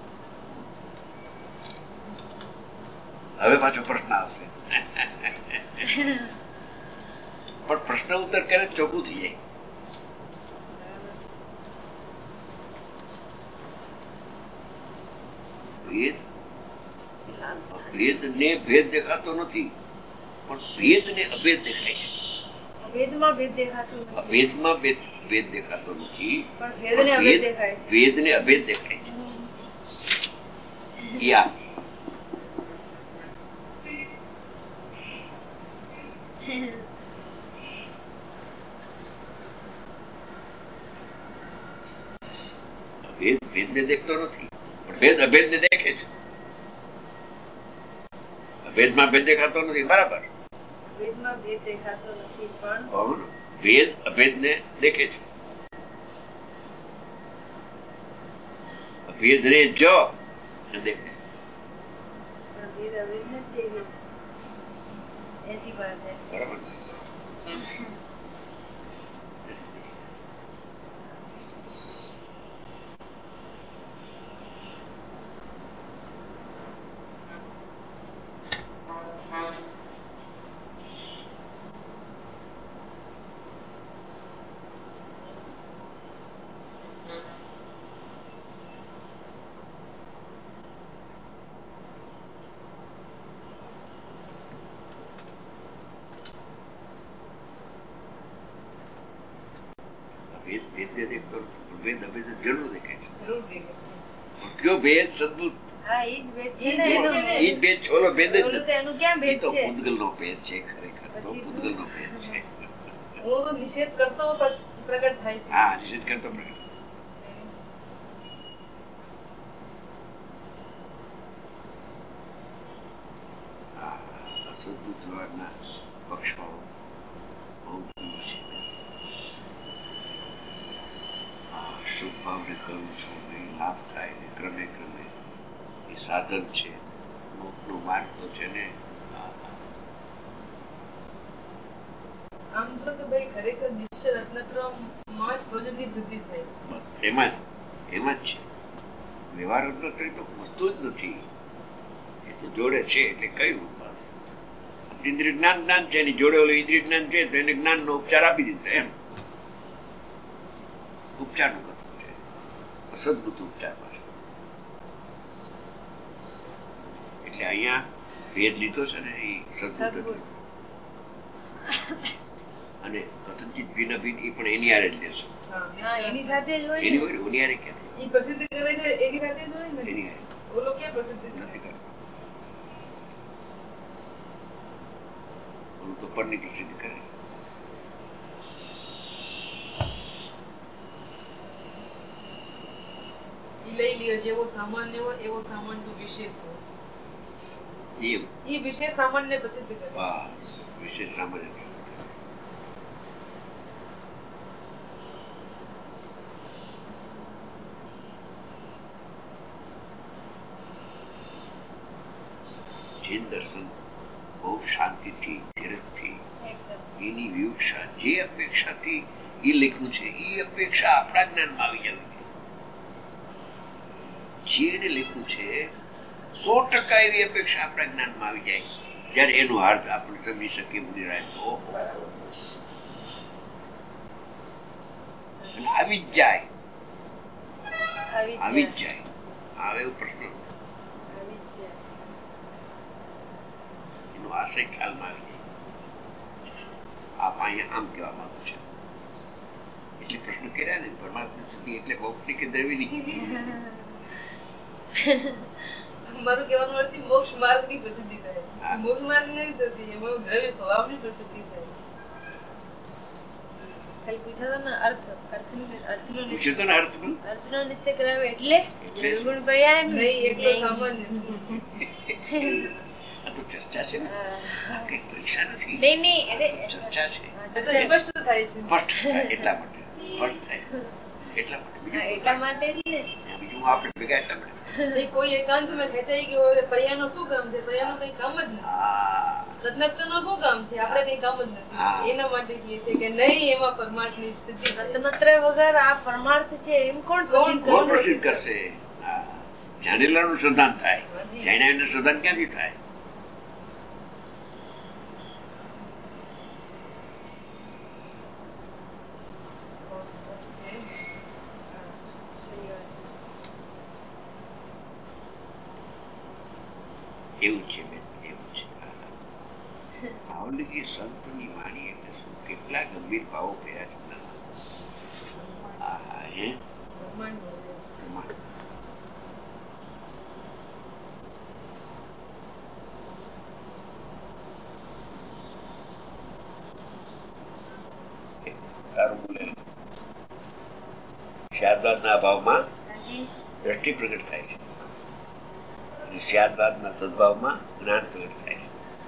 હવે પાછો પ્રશ્ન આવશે, પણ પ્રશ્ન ઉત્તર કરે ચોખ્ખું થઈ જાય. ભેદ ને ભેદ દેખાતો નથી, પણ ભેદ ને અભેદ દેખાય છે. ભેદમાં ભેદ દેખાતો નથી, ભેદમાં ભેદ ભેદ દેખાતો નથી, પણ ભેદને અભેદ દેખાય છે. ભેદ ને અભેદ દેખાય છે. યા ભેદ ભેદ ને દેખતો નથી, પણ ભેદ અભેદ ને દેખે છે. ભેદમાં ભેદ દેખાતો નથી, બરાબર. ભેદમાં ભેદ દેખાતો નથી, પણ ભેદ અભેદ ને દેખે છે. ભેદ રે જો દેખે, ભેદ અભેદ ને દેખે છે. ऐसी बात है, बराबर. ભેદ ભેદ દેખતો નથી, પણ ભેદ અભેદ જરૂર દેખાય છે. કયો ભેદ? સદબુદ્ધ. હા, ઈ જ ભેદ છે ને, ઈ જ ભેદ છે. ઓલો ભેદ જ નથી. એનું ક્યાં ભેદ છે? પૂતગલ નો ભેદ છે, ખરેખર તો પૂતગલ નો ભેદ છે. वो तो निषेध करता हुआ प्रकट થાય છે. હા, નિષેધ કરતો પ્રગટ. હા, અસદબુદ્ધવાદના પક્ષમાં બહુ દૂર છે. શુભ ભાવને કરું છું ને લાભ થાય ને ક્રમે ક્રમે એ સાધન છે. મોક્ષનો માર્ગ તો છે ને. આમ જો તો ભાઈ ખરેખર નિશ્ચય રત્નત્રયમાં જ ભોજનની સિદ્ધિ થાય છે. એમાં એમાં જ છે. વ્યવહાર રત્નત્રય તો વસ્તુ જ નથી, એ તો જોડે છે. એટલે કયું ઇન્દ્રિય જ્ઞાન જ્ઞાન છે, એની જોડે ઓલું ઇન્દ્રિય જ્ઞાન છે, તો એને જ્ઞાન નો ઉપચાર આપી દીધો એમ. ઉપચારનું કરવું છે, સદબુદ્ધ ઉપચાર પાસે. એટલે અહીંયા ભેદ લીધો છે ને એ સદબુદ્ધ અને કથનચિત ભિન્ન ભિન્ન એ પણ એની હારે જ લેશો. એની સાથે જ હોય, એની હોય ઓની હારે ક્યાંથી? એ પ્રસિદ્ધ કરે છે એની સાથે જ હોય ને. એની હારે ઓલો ક્યાં પ્રસિદ્ધ નથી કરતો, ઓલું તો પરની પ્રસિદ્ધ કરે. લઈ લ્યો, જેવો સામાન્ય હોય એવો સામાન તો વિશેષ હોય. એમ એ વિશેષ સામાન્ય પ્રસિદ્ધ કરે. બસ વિશેષ સામાન્ય. જૈન દર્શન બહુ શાંતિથી ધીરજથી એની વિવક્ષા જે અપેક્ષાથી એ લખ્યું છે એ અપેક્ષા આપણા જ્ઞાનમાં આવી જવી. જેને લખ્યું છે સો ટકા એવી અપેક્ષા આપણા જ્ઞાનમાં આવી જાય, ત્યારે એનો અર્થ આપણે સમજી શકીએ. મુનિરાજ તો આવી જ જાય, આવી જ જાય. આવે એવો પ્રશ્ન એનો આશય ખ્યાલમાં આવી જાય. આપ અહીંયા આમ કહેવા માંગુ છે એટલે પ્રશ્ન કર્યા ને પરમાત્મા સુધી એટલે મોક્ષની કે દ્રવ્યની. મારું કહેવાનું અર્થ મોક્ષ માર્ગ ની પ્રસિદ્ધિ થાય. મોક્ષ માર્ગ નહીં થતી, એમાં દ્રવ્ય સ્વભાવ ની પ્રસિદ્ધિ થાય. ખાલી પૂછાતો ને અર્થ, અર્થનો પૂછ્યું તો ને અર્થનું અર્થનો નિશ્ચય કરાવે એટલે ગુણ પડ્યા નહીં, એટલો સામાન્ય. આ તો ચર્ચા છે ને, આ કઈ પરીક્ષા નથી. નહીં નહીં એટલે ચર્ચા છે, સ્પષ્ટ થાય છે. સ્પષ્ટ થાય એટલા માટે, સ્પષ્ટ થાય એટલા માટે, એટલા માટે જ ને. બીજું આપણે ભેગા એટલા માટે. કોઈ એકાંત માં ખેંચાઈ ગયો હોય પર્યાય નું શું કામ છે? પર્યાય નું કઈ કામ જ નથી. રત્નાકર નું શું કામ છે? આપણે કઈ કામ જ નથી. એના માટે કહે છે કે નહીં, એમાં પરમાર્થ ની સ્થિતિ. રત્નત્ર વગર આ પરમાર્થ છે એમ કોણ કોણ પ્રસિદ્ધ કરશે? જાણેલાનું શોધાન થાય, જાણ્યાનું શોધાન ક્યાંથી થાય? એવું છે બેન, એવું છે. ભાવનગી સંતની વાણી એટલે શું? કેટલા ગંભીર ભાવો ભર્યા છે. આહા હે સારું બોલે. શારદાના ભાવમાં દ્રષ્ટિ પ્રગટ થાય છે અને ત્યારબાદના સદભાવમાં જ્ઞાન પ્રગટ થાય છે.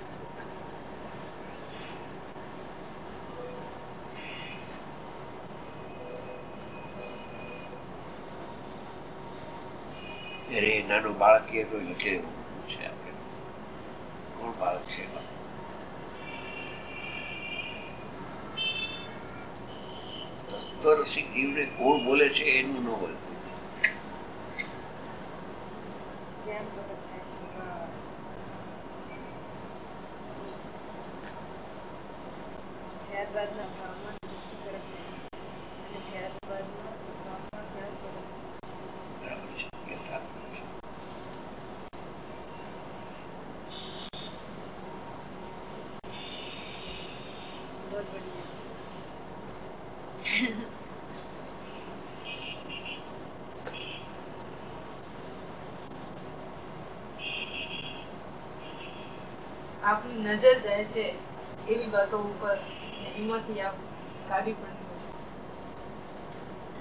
ત્યારે નાનું બાળક એ તો લખે છે આપણે કોણ બાળક છે? તત્વરસિક જીવને કોણ બોલે છે એનું ન હોય. ત્યારબાદના ભાવમાં દૃષ્ટિ પ્રગટ થાય છે અને ત્યારબાદના ભાવમાં જ્ઞાન પ્રગટ થાય છે. बहुत बढ़िया. આપની નજર જાય છે એવી વાતો ઉપર ને એમાંથી આપ કાઢી પણ